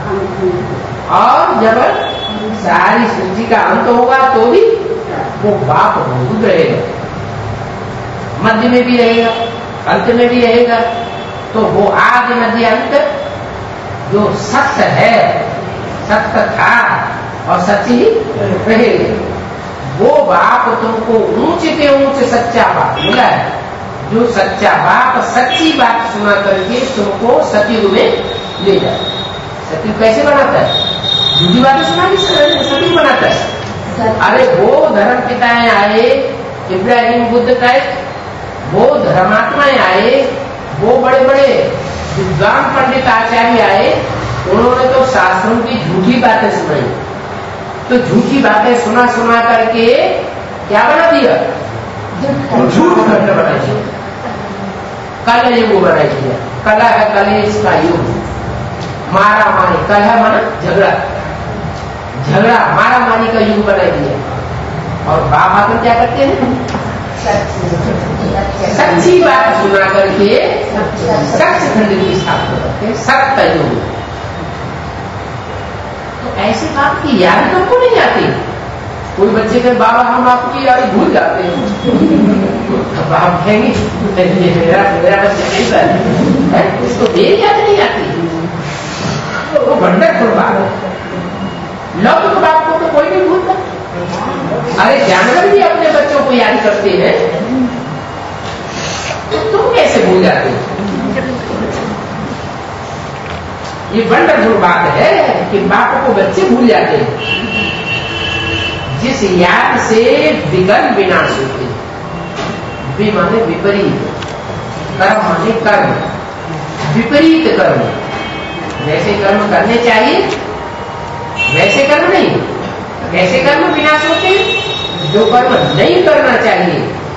और जब सारी सृष्टि का अंत होगा तो भी वो बाप मौजूद रहेगा। मध्य में भी रहेगा, अंत में भी रहेगा। तो वो आदि मध्य अंत जो सत्य है, सत्य था और सच ही रहेगा, वो बाप तुमको ऊंचे के ऊंचे सच्चा बाप मिला है। जो सच्चा बाप सच्ची बात सुना करके तुमको सतयुग में ले जाए। सतयुग कैसे बनाता है? झूठी बातें सुना के सतयुग बनाता है। अरे वो धर्म पिताएं आए, इब्राहिम बुद्ध का वो धर्मात्माएं आए, वो बड़े बड़े विद्वान पंडित आचार्य आए, उन्होंने तो शास्त्रों की झूठी बातें सुनाई। तो झूठी बातें सुना सुना करके क्या बना दिया? झूठ खंड बना दिया, कल युग बना दिया। कला है कलेश का युग, मारा मारी, कल है माना झगड़ा, झगड़ा मारा मारी का युग बना दिया। और बाप आकर क्या करते हैं? सच्ची बात सुना करके सचखंड की स्थापना करते हैं, सत्य युग। तो ऐसी बात की याद तो को नहीं आती। कोई बच्चे के बाबा हम आपकी याद भूल जाते हैं, अब आप कहेंगे मेरा मेरा बच्चा नहीं है, उसको देर याद नहीं आती। तो वो वंडरफुल बात है। लौकिक बात को तो कोई नहीं भूलता। अरे जानवर भी अपने बच्चों को याद करते हैं, तो तुम कैसे भूल जाते हो? ये वंडरफुल बात है कि बाप को बच्चे भूल जाते हैं। जिस याद से विकल्प विनाश होते, वि माने विपरीत, कर्म माने कर्म, विपरीत कर्म। जैसे कर्म करने चाहिए वैसे कर्म नहीं, कैसे कर्म विनाश होते? जो कर्म नहीं करना चाहिए,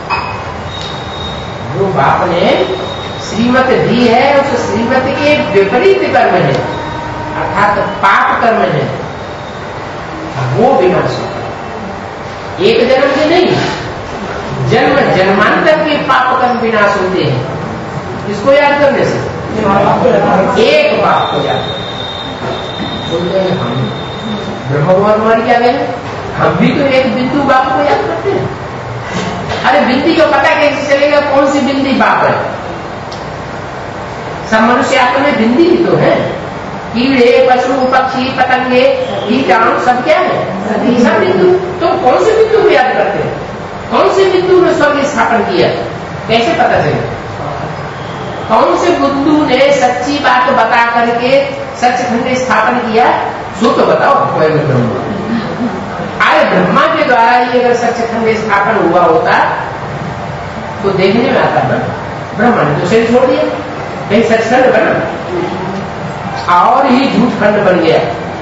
जो बाप ने श्रीमत दी है, उस श्रीमत के विपरीत कर्म है, अर्थात पाप कर्म है, वो विनाश होता है। एक जन्म से नहीं, जन्म जन्मांतर के पाप कर्म विनाश होते हैं। इसको याद करने से एक बाप को याद बोलते हैं हम ब्रह्म भगवान हमारी क्या गए, हम भी तो एक बिंदु बाप को याद करते हैं। अरे बिंदी को पता कैसे चलेगा कौन सी बिंदी बाप है? सब मनुष्य आत्मा में बिंदी ही तो है। कीड़े, पशु, पक्षी, पतंगे, कीटाणु सब क्या है? सब बिंदु। तो कौन से बिंदु को याद करते हैं? कौन से बिंदु ने स्वर्ग स्थापन किया, कैसे पता चलेगा? कौन से बिंदु ने सच्ची बात बता करके सचखंड स्थापन किया, सो तो बताओ। अरे ब्रह्मा के द्वारा ही अगर सचखंड स्थापन हुआ होता तो देखने में आता ब्रह्मा, ब्रह्मा ने तो शरीर छोड़ दिया, कहीं सचखंड बना और ही झूठ खंड बन गया।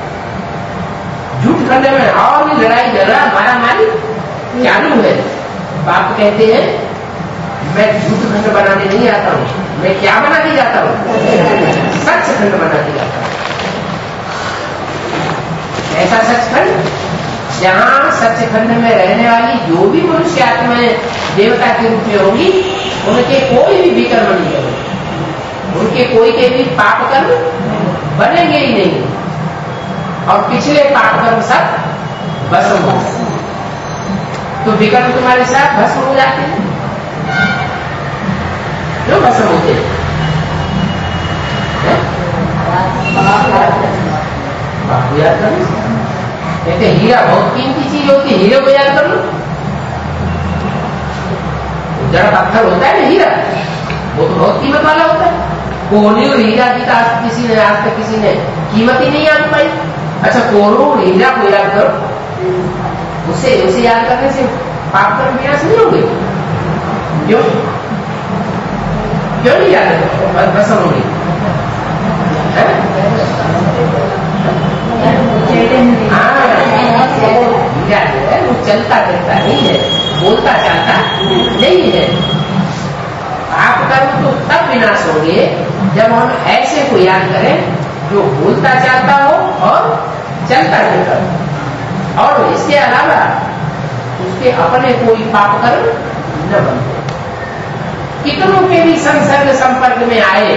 झूठ खंड में और भी लड़ाई झगड़ा मारा मारी चालू है। बाप कहते हैं मैं झूठ खंड बनाने नहीं आता हूं, मैं क्या बनाने जाता हूं? सचखंड बनाने जाता हूं। ऐसा सचखंड जहां सचखंड में रहने वाली जो भी मनुष्य आत्माएं देवता के रूप में होगी, उनके कोई भी विकर्म नहीं होगा, उनके कोई के भी पाप कर्म बनेंगे ही नहीं, और पिछले पाप कर्म सब भस्म हो जाते। तो विकर्म तुम्हारे साथ भस्म हो जाते हैं, क्यों भस्म होते हैं? बाप याद कर लो, कहते हीरा बहुत कीमती चीज होती है, हीरे को याद कर लो। जरा पत्थर होता है ना हीरा, वो तो बहुत कीमत वाला होता है। कोहनी और हीरा की तो आज किसी ने आज तक किसी ने कीमत ही नहीं याद पाई। अच्छा कोहरो और हीरा को याद करो, उसे उसे याद करने से पाप कर्म विनाश नहीं होंगे। क्यों क्यों नहीं याद है? भस्म होगी। हाँ वो चलता फिरता नहीं है, बोलता चालता नहीं है। पाप कर्म तो तब विनाश होंगे जब हम ऐसे को याद करें जो बोलता चालता हो और चलता फिरता हो, और इसके अलावा उसके अपने कोई पाप कर्म न बनते। कितनों के भी संसर्ग संपर्क में आए,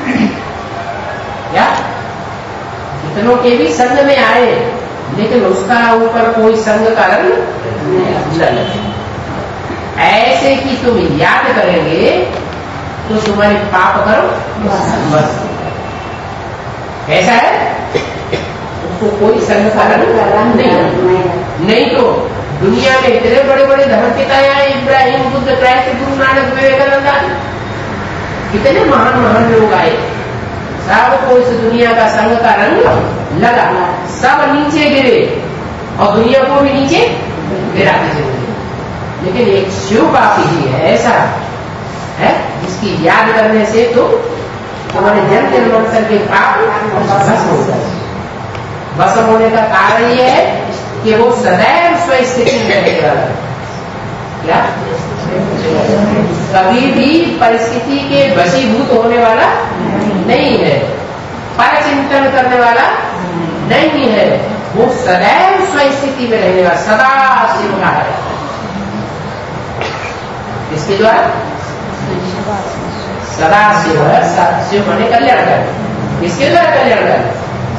क्या कितनों के भी संग में आए, लेकिन उसका ऊपर कोई संग का रंग न लगे। ऐसे कि तुम याद करेंगे तो तुम्हारे पाप करो बस। ऐसा है, उसको कोई संग का रंग नहीं। नहीं तो दुनिया में इतने बड़े बड़े धर्मपिता आए, इब्राहिम, बुद्ध, क्राइस्ट, गुरु नानक, विवेकानंद आदि कितने महान महान लोग आए, सबको इस दुनिया का संग का रंग लगा, सब नीचे गिरे और दुनिया को भी नीचे गिराते चले। लेकिन एक शिव बाप ही है ऐसा है, जिसकी याद करने से तो हमारे जन्म जन्मांतर के पाप भस्म हो जाए। भस्म होने का कारण यह है कि वो सदैव स्वस्थिति में रहने वाला है। क्या कभी भी परिस्थिति के वशीभूत होने वाला नहीं है, पर चिंतन करने वाला नहीं है, वो सदैव स्वस्थिति में रहने वाला सदा शिव का है। इसके द्वारा सदा शिव शिव बने कल्याणकारी। इसके द्वारा कल्याणकारी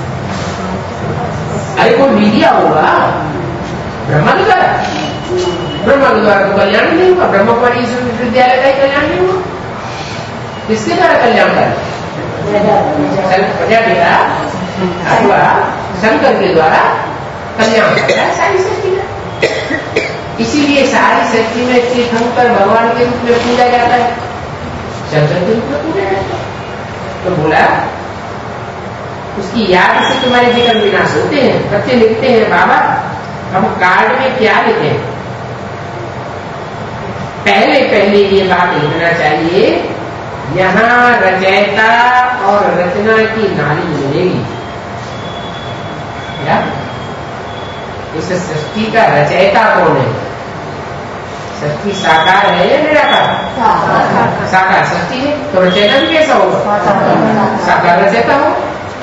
अरे कोई मीडिया होगा ब्रह्मा के द्वारा, ब्रह्मा के द्वारा तो कल्याण नहीं हुआ, ब्रह्म कुमारी ईश्वर विश्वविद्यालय का ही कल्याण नहीं हुआ। किसके द्वारा कल्याणकारी? प्रजापिता अथवा शंकर के द्वारा कल्याण सारी सृष्टि में। इसीलिए सारी सृष्टि में तीर्थंकर भगवान के रूप में पूजा जाता है, शंकर के रूप में पूजा जाता है। तो बोला उसकी याद से तुम्हारे जीवन विनाश होते हैं। बच्चे लिखते हैं बाबा हम कार्ड में क्या लिखें? पहले पहले ये बात लिखना चाहिए, यहाँ रचयिता और रचना की नाली मिलेगी। क्या इस सृष्टि का रचयिता कौन है? सृष्टि साकार है या निराकार? साकार सृष्टि है, तो रचयिता भी कैसा होगा? साकार रचयिता हो।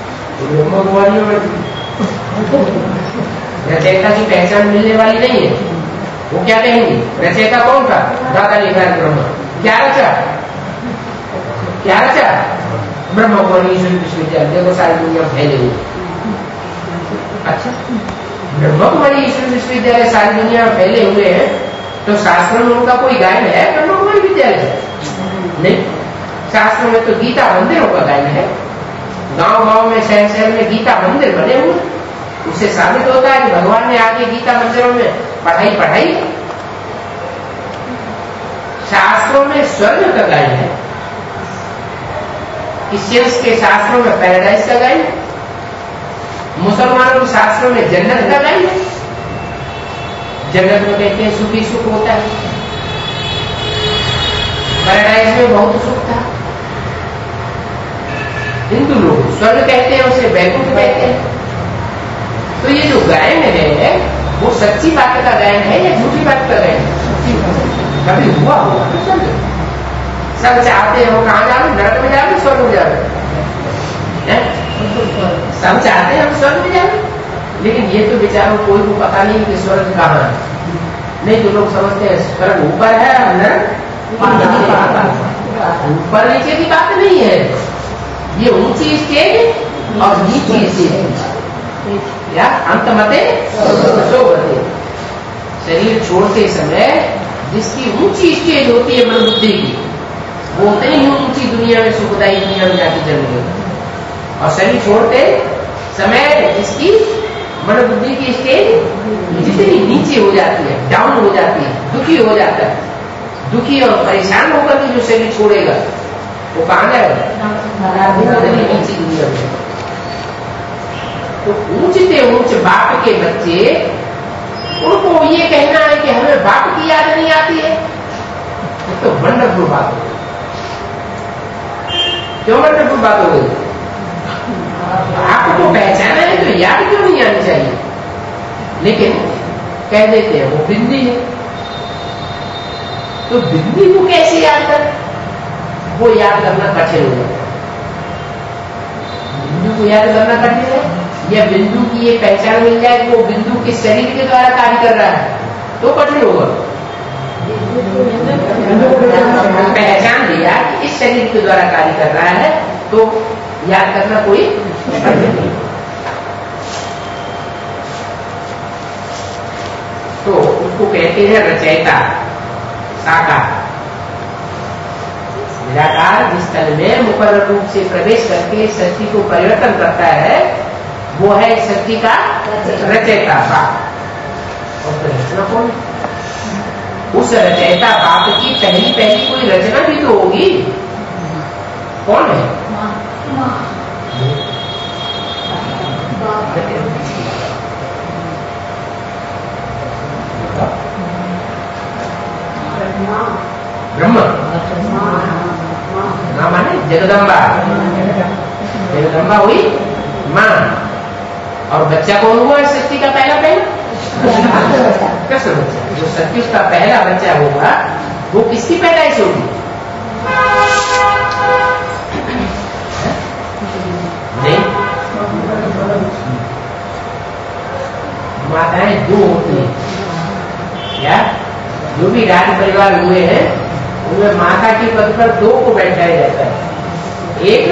रचयिता की पहचान मिलने वाली नहीं है। वो क्या कहेंगे? रचयिता कौन था? दाता लिखा है ब्रह्मा। क्या रचा? क्या रचा? ब्रह्मा को विश्वविद्यालय देखो सारी दुनिया फैले हुए। अच्छा, ब्रह्मा कुमारी ईश्वर विश्वविद्यालय सारी दुनिया में फैले हुए हैं, तो शास्त्र में उनका कोई गायन है? ब्रह्मा कुमारी विद्यालय नहीं। शास्त्र में तो गीता मंदिरों का गायन है। गांव गांव में शहर शहर में गीता मंदिर बने हुए। उससे साबित होता है कि भगवान ने आगे गीता मंदिरों में पढ़ाई पढ़ाई। शास्त्रों में स्वर्ग का गायन है, क्रिश्चियंस के शास्त्रों में पैराडाइज का गायन, मुसलमानों के शास्त्रों में जन्नत का गायन है। जन्नत में कहते हैं सुखी सुख होता है, पैराडाइज में बहुत सुख था। हिंदू लोग स्वर्ग कहते हैं, उसे वैकुंठ कहते हैं। तो ये जो गायन है वो सच्ची बात का गायन है या झूठी बात का गायन है? कभी हुआ होगा तो स्वर्ग सब चाहते हैं हम कहाँ जाए? नरक में जाए, स्वर्ग में जाए? सब चाहते हैं हम स्वर्ग में जाए, लेकिन ये तो बेचारों कोई को पता नहीं कि स्वर्ग कहाँ है। नहीं तो लोग समझते हैं स्वर्ग ऊपर है और नरक ऊपर नीचे की बात नहीं है। ये ऊंची स्टेज और नीची स्टेज या अंत मते सोबते। शरीर छोड़ते समय जिसकी ऊंची स्टेज होती है मन बुद्धि की, वो उतनी ही ऊंची दुनिया में सुखदायी दुनिया में जाके जन्म लेगा। और शरीर छोड़ते समय जिसकी मन बुद्धि की स्टेज जितनी नीचे हो जाती है, डाउन हो जाती है, दुखी हो जाता है, दुखी और परेशान होकर के जो शरीर छोड़ेगा वो कहाँ जाएगा? नीची दुनिया में। तो ऊंचते ऊंच बाप के बच्चे, उनको ये कहना है कि हमें बाप की याद नहीं आती है, तो वंडरफुल बात हो गई। क्यों वंडरफुल बात हो गई? आपको पहचाना है तो याद क्यों नहीं आनी चाहिए? लेकिन कह देते हैं वो बिंदी है, तो बिंदी को कैसे याद कर? वो याद करना कठिन हो जाता है। बिंदु को याद करना कठिन है, या बिंदु की ये पहचान मिल जाए कि वो बिंदु के शरीर के द्वारा कार्य कर रहा है तो कठिन होगा। पहचान लिया कि इस शरीर के द्वारा कार्य कर रहा है तो याद करना कोई कठिन नहीं। तो उसको कहते हैं रचयिता साकार। निराकार जिस स्थल में मुकर्रर रूप से प्रवेश करके सृष्टि को परिवर्तन करता है वो है सृष्टि का रचयिता बाप। और तो रचना कौन? उस रचयिता बाप की पहली पहली कोई रचना भी तो होगी। कौन है? ब्रह्मा। माँ माने जगदम्बा, जगदम्बा हुई माँ। और बच्चा कौन हुआ इस सृष्टि का पहला पहला? कृष्ण बच्चा। जो सत्युग का पहला बच्चा होगा वो किसकी पैदाइश होगी? नहीं, माताएं दो होती हैं क्या? जो भी राज परिवार हुए हैं उनमें माता के पद पर दो को बैठाया जाता है। एक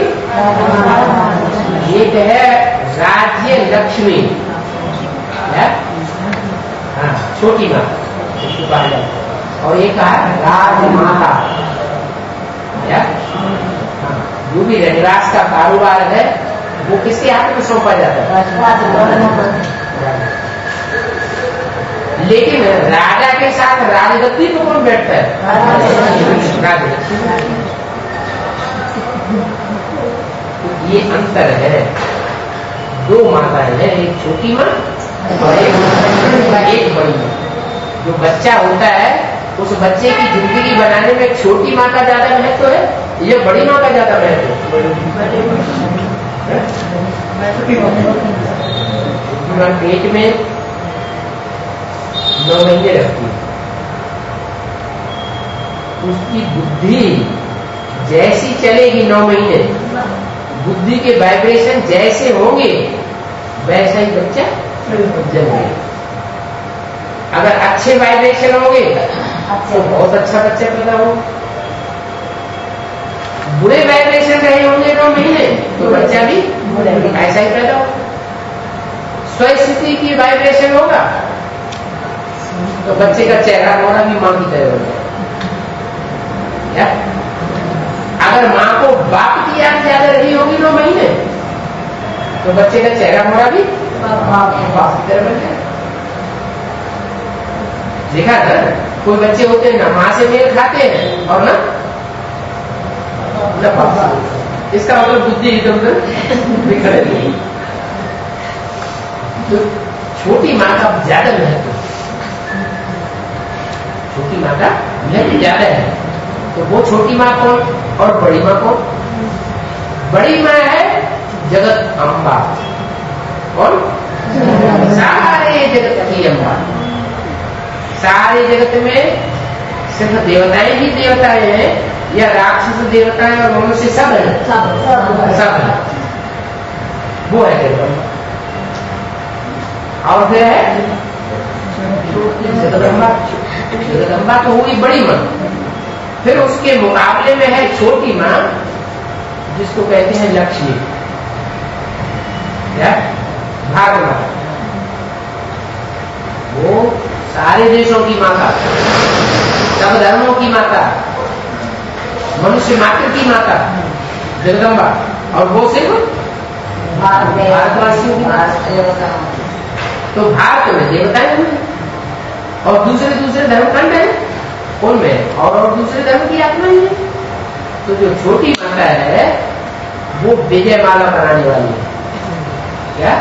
एक है राज्य लक्ष्मी, क्या? हाँ, छोटी माता उसको कहा जाता है। और एक है राजमाता, क्या? हाँ, जो भी रंगराज का कारोबार है वो किसके हाथ में सौंपा जाता है? लेकिन राजा के साथ राजगद्दी पर कौन बैठता है? राजगद्दी। तो ये अंतर है, दो माताएं हैं, एक छोटी माँ और एक एक बड़ी माँ। जो बच्चा होता है उस बच्चे की जिंदगी बनाने में छोटी माँ का ज्यादा महत्व है या बड़ी माँ का ज्यादा महत्व है? पेट में नौ महीने रखती है, उसकी बुद्धि जैसी चलेगी नौ महीने, बुद्धि के वाइब्रेशन जैसे होंगे वैसा ही बच्चा जन्मेगा। अगर अच्छे वाइब्रेशन होंगे तो बहुत अच्छा बच्चा पैदा होगा, बुरे वाइब्रेशन रहे होंगे नौ महीने तो बच्चा भी ऐसा ही पैदा होगा। स्वस्थिति की वाइब्रेशन होगा तो बच्चे का चेहरा मोड़ा भी मां की तरह हो जाए। अगर मां को बाप की याद ज्यादा रही होगी नौ महीने तो बच्चे का चेहरा मोड़ा भी बाप की तरह बन जाए। देखा था कोई बच्चे होते हैं ना मां से मेल खाते हैं और ना न बाप से। इसका मतलब बुद्धि इधर उधर बिखर रही है। तो छोटी मां का ज्यादा महत्व, छोटी माँ का महत्व ज्यादा है। तो वो छोटी माँ कौन और बड़ी माँ कौन? बड़ी माँ है जगत अम्बा। कौन? सारे जगत की अम्बा। सारे जगत में सिर्फ देवताएं ही देवताएं हैं या राक्षस देवताएं और मनुष्य सब है? सब है। वो है जगदम्बा। और फिर है जगदम्बा। जगदम्बा तो हुई बड़ी माँ। फिर उसके मुकाबले में है छोटी माँ जिसको कहते हैं लक्ष्मी, क्या? भाग माता। वो सारे देशों की माता, सब धर्मों की माता, मनुष्य मात्र की माता जगदम्बा। और वो सिर्फ भारतवासियों की माता। तो भारत में देवताएं हुए और दूसरे दूसरे धर्मखंड है उनमें और और दूसरे धर्म की आत्मा ही है। तो जो छोटी माता है वो विजय माला बनाने वाली है। क्या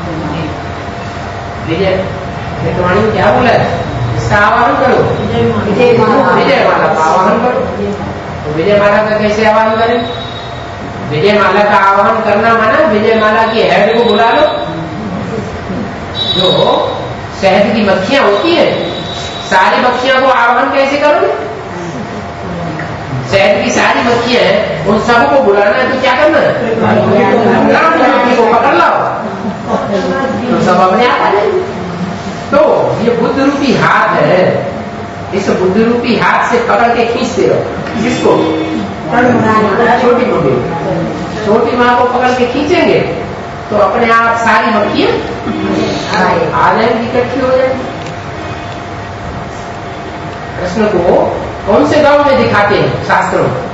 विजय विक्रवाणी में क्या बोला है? इसका आवाहन करो, विजय माला, विजय माला का आवाहन करो। तो विजय माला का कैसे आवाहन करें? विजय माला का आवाहन करना माना विजय माला की हेड को बुला लो। जो शहद की मक्खियां होती है सारी मक्खियां को आवाहन कैसे करोगे? शहद की सारी मक्खियां हैं उन सबको बुलाना है तो क्या करना है? मक्खी को पकड़ लाओ तो सब अपने आप आ जाएंगे। तो ये बुद्ध रूपी हाथ है, इस बुद्ध रूपी हाथ से पकड़ के खींचते रहो। किसको? छोटी बुद्धि। छोटी माँ को पकड़ के खींचेंगे तो अपने आप सारी मक्खियां आ जाएंगी, इकट्ठी हो जाएंगी। कृष्ण को कौन से गांव में दिखाते हैं शास्त्रों में?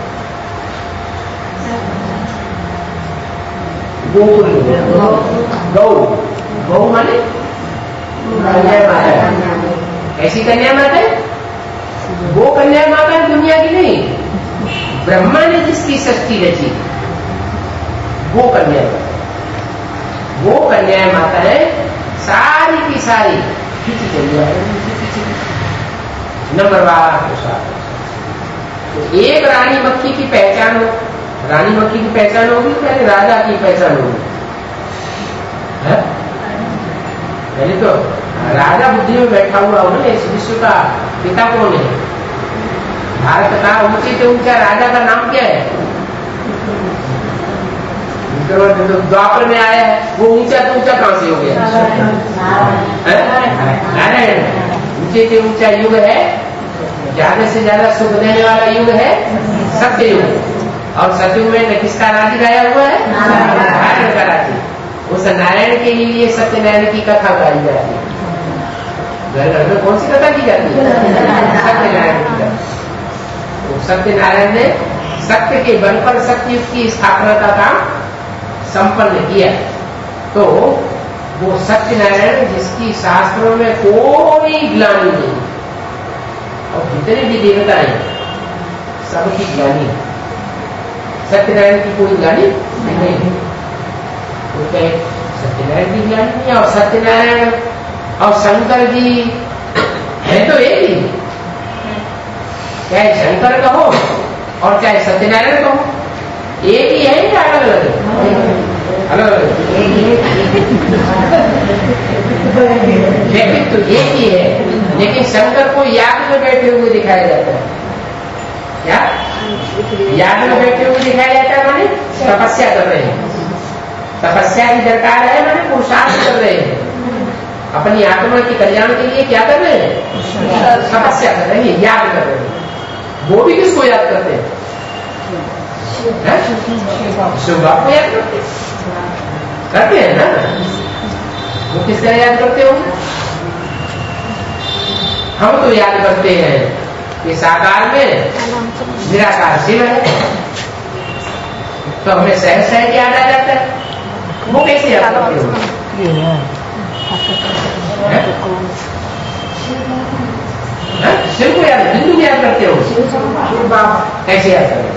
गोकुल। गौ गौ माने कन्या माता। ऐसी कन्या माता है? वो कन्या माता दुनिया की नहीं, ब्रह्मा ने जिसकी सृष्टि रची वो कन्या माता। वो कन्या माता है सारी की सारी खींची चली जाएगी नंबरवार के साथ। तो एक रानी मक्खी की पहचान हो रानी मक्खी की पहचान होगी, पहले राजा की पहचान होगी। पहले तो राजा बुद्धि में बैठा हुआ हो ना, इस विश्व का पिता कौन है? भारत का ऊंचे से ऊंचा राजा का नाम क्या है? द्वापर में आया है, वो ऊंचा तो ऊंचा कहां से हो गया? नारायण। ऊंचे से ऊंचा युग है, ज्यादा से ज्यादा सुख देने वाला युग है सत्य युग। और सतयुग में किसका राज्य गाया हुआ है? नारायण का राज्य। उस नारायण के लिए सत्यनारायण की कथा गाई जाती है। घर घर में कौन सी कथा की जाती है? सत्यनारायण की कथा। तो सत्यनारायण ने सत्य के बल पर सत्ययुग की स्थापना का काम संपन्न किया। तो वो सत्यनारायण जिसकी शास्त्रों में कोई ग्लानि नहीं, और जितने भी देवता हैं सबकी ग्लानि, सत्यनारायण की कोई ग्लानि नहीं। तो क्या सत्यनारायण की ग्लानि नहीं? और सत्यनारायण और शंकर जी है तो एक ही, चाहे शंकर कहो और चाहे सत्यनारायण कहो, एक ही है या अलग अलग है? अलग अलग लेकिन तो एक ही है। लेकिन शंकर को याद में बैठे हुए दिखाया जाता है। क्या याद में बैठे हुए दिखाया जाता है? माने तपस्या कर रहे हैं। तपस्या की दरकार है, माने पुरुषार्थ कर रहे हैं। अपनी आत्मा के कल्याण के लिए क्या कर रहे हैं? तपस्या कर रहे हैं, याद कर रहे हैं। वो भी किसको याद करते हैं? शिव बाप को याद करते करते हैं ना। वो किस तरह याद करते हो? हम तो याद करते हैं कि साकार में निराकार शिव है, तो हमें सहज सहज याद आ जाता है। वो कैसे याद करते हो? शिव को याद, बिंदु को याद करते हो? कैसे याद करते हो?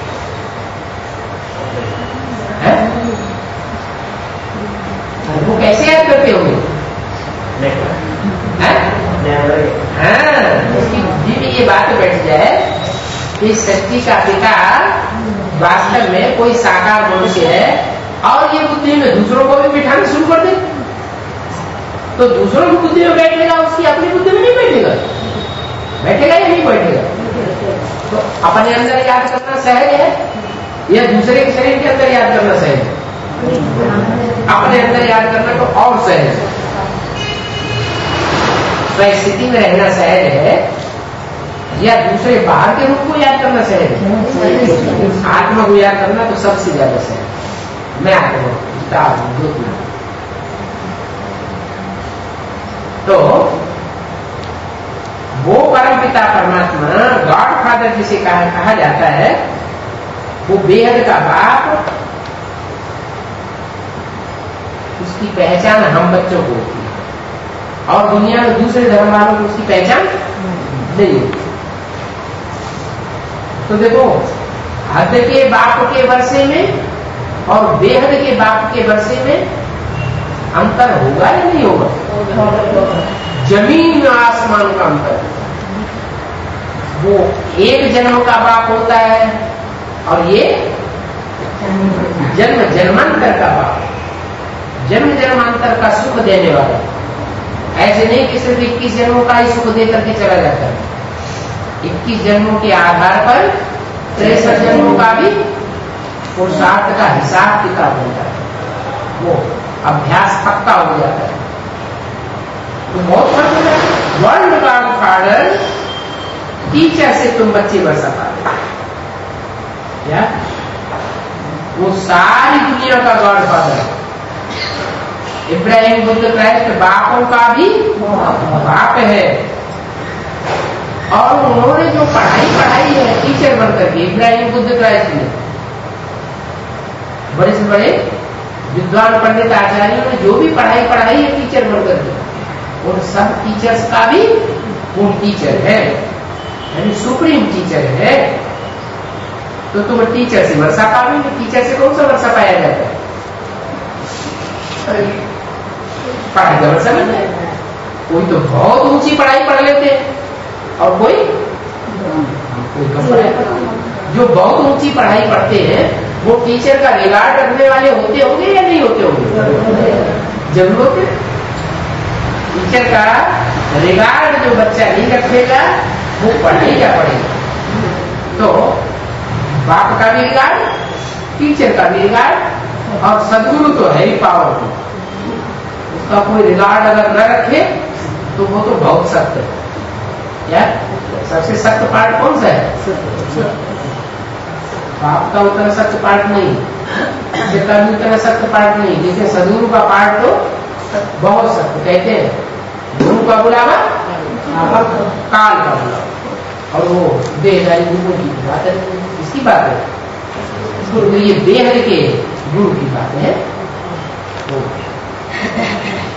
वो कैसे याद करते होंगे? हाँ, उसकी बुद्धि में ये बात बैठ जाए कि सृष्टि का पिता वास्तव में कोई साकार मनुष्य है, और ये बुद्धि में दूसरों को भी बिठाना शुरू कर दे, तो दूसरों की बुद्धि में बैठेगा, उसकी अपनी बुद्धि में नहीं बैठेगा। बैठेगा या नहीं बैठेगा? तो अपने अंदर याद करना सहज है या दूसरे के शरीर के अंदर याद करना सहज है? अपने अंदर याद करना तो और सहज है। स्थिति में रहना सहज है या दूसरे बाहर के रूप को याद करना सहज है? आत्मा को याद करना तो सबसे ज्यादा सहज। मैं आत्मा ज्योति। तो वो परम पिता परमात्मा, गॉड फादर जिसे कहा, कहा जाता है, वो बेहद का बाप, उसकी पहचान हम बच्चों को होती है, और दुनिया में दूसरे धर्म वालों को उसकी पहचान नहीं होती। तो देखो, हद के बाप के वर्षे में और बेहद के बाप के वर्षे में अंतर होगा या नहीं होगा? जमीन आसमान का अंतर। वो एक जन्म का बाप होता है और ये जन्म जन्मांतर का बाप, जन्म जन्मांतर का सुख देने वाला। ऐसे नहीं कि सिर्फ इक्कीस जन्मों का ही सुख दे करके चला जाता है। इक्कीस जन्मों के आधार पर तिरसठ जन्मों का भी पुरुषार्थ का हिसाब किताब होता है, वो अभ्यास पक्का हो जाता है। तो बहुत फर्क है। वर्ल्ड गॉड फादर टीचर से तुम बच्चे बन सकते, क्या वो सारी दुनिया का गॉड फादर। इब्राहिम बुद्ध क्राइस्ट बापों का भी बाप है, और उन्होंने जो पढ़ाई पढ़ाई है टीचर बनकर के, इब्राहिम बुद्ध क्राइस्ट ने बड़े से बड़े विद्वान पंडित आचार्यों ने जो भी पढ़ाई पढ़ाई है टीचर बनकर के, और सब टीचर्स का भी वो टीचर है, यानी सुप्रीम टीचर है। तो तुम टीचर से वर्षा पाओगे, टीचर से कौन सा वर्षा पाया जाता है? पढ़ाई का वर्षा मिलता है। कोई तो बहुत ऊंची पढ़ाई पढ़ लेते हैं और कोई कोई कम पढ़ाई। जो बहुत ऊंची पढ़ाई पढ़ते हैं वो टीचर का रिगार्ड रखने वाले होते होंगे या नहीं होते होंगे? जरूर होते। टीचर का रिगार्ड जो बच्चा नहीं रखेगा वो पढ़ेगा पढ़ेगा। तो बाप का भी रिगार्ड, टीचर का भी रिगार्ड, और सदगुरु तो है ही पावरफुल, उसका कोई रिगार्ड अगर न रखे तो वो तो बहुत सख्त है। क्या सबसे सख्त पार्ट कौन सा है? बाप का उतना सख्त पार्ट नहीं, टीचर का भी उतना सख्त पार्ट नहीं, लेकिन सदगुरु का पार्ट तो बहुत सख्त। कहते हैं गुरु का बुलावा काल का बुलावा, और वो बेहदारी गुरु की बात है। इसकी बात है, तो ये बेहद के गुरु की बात है।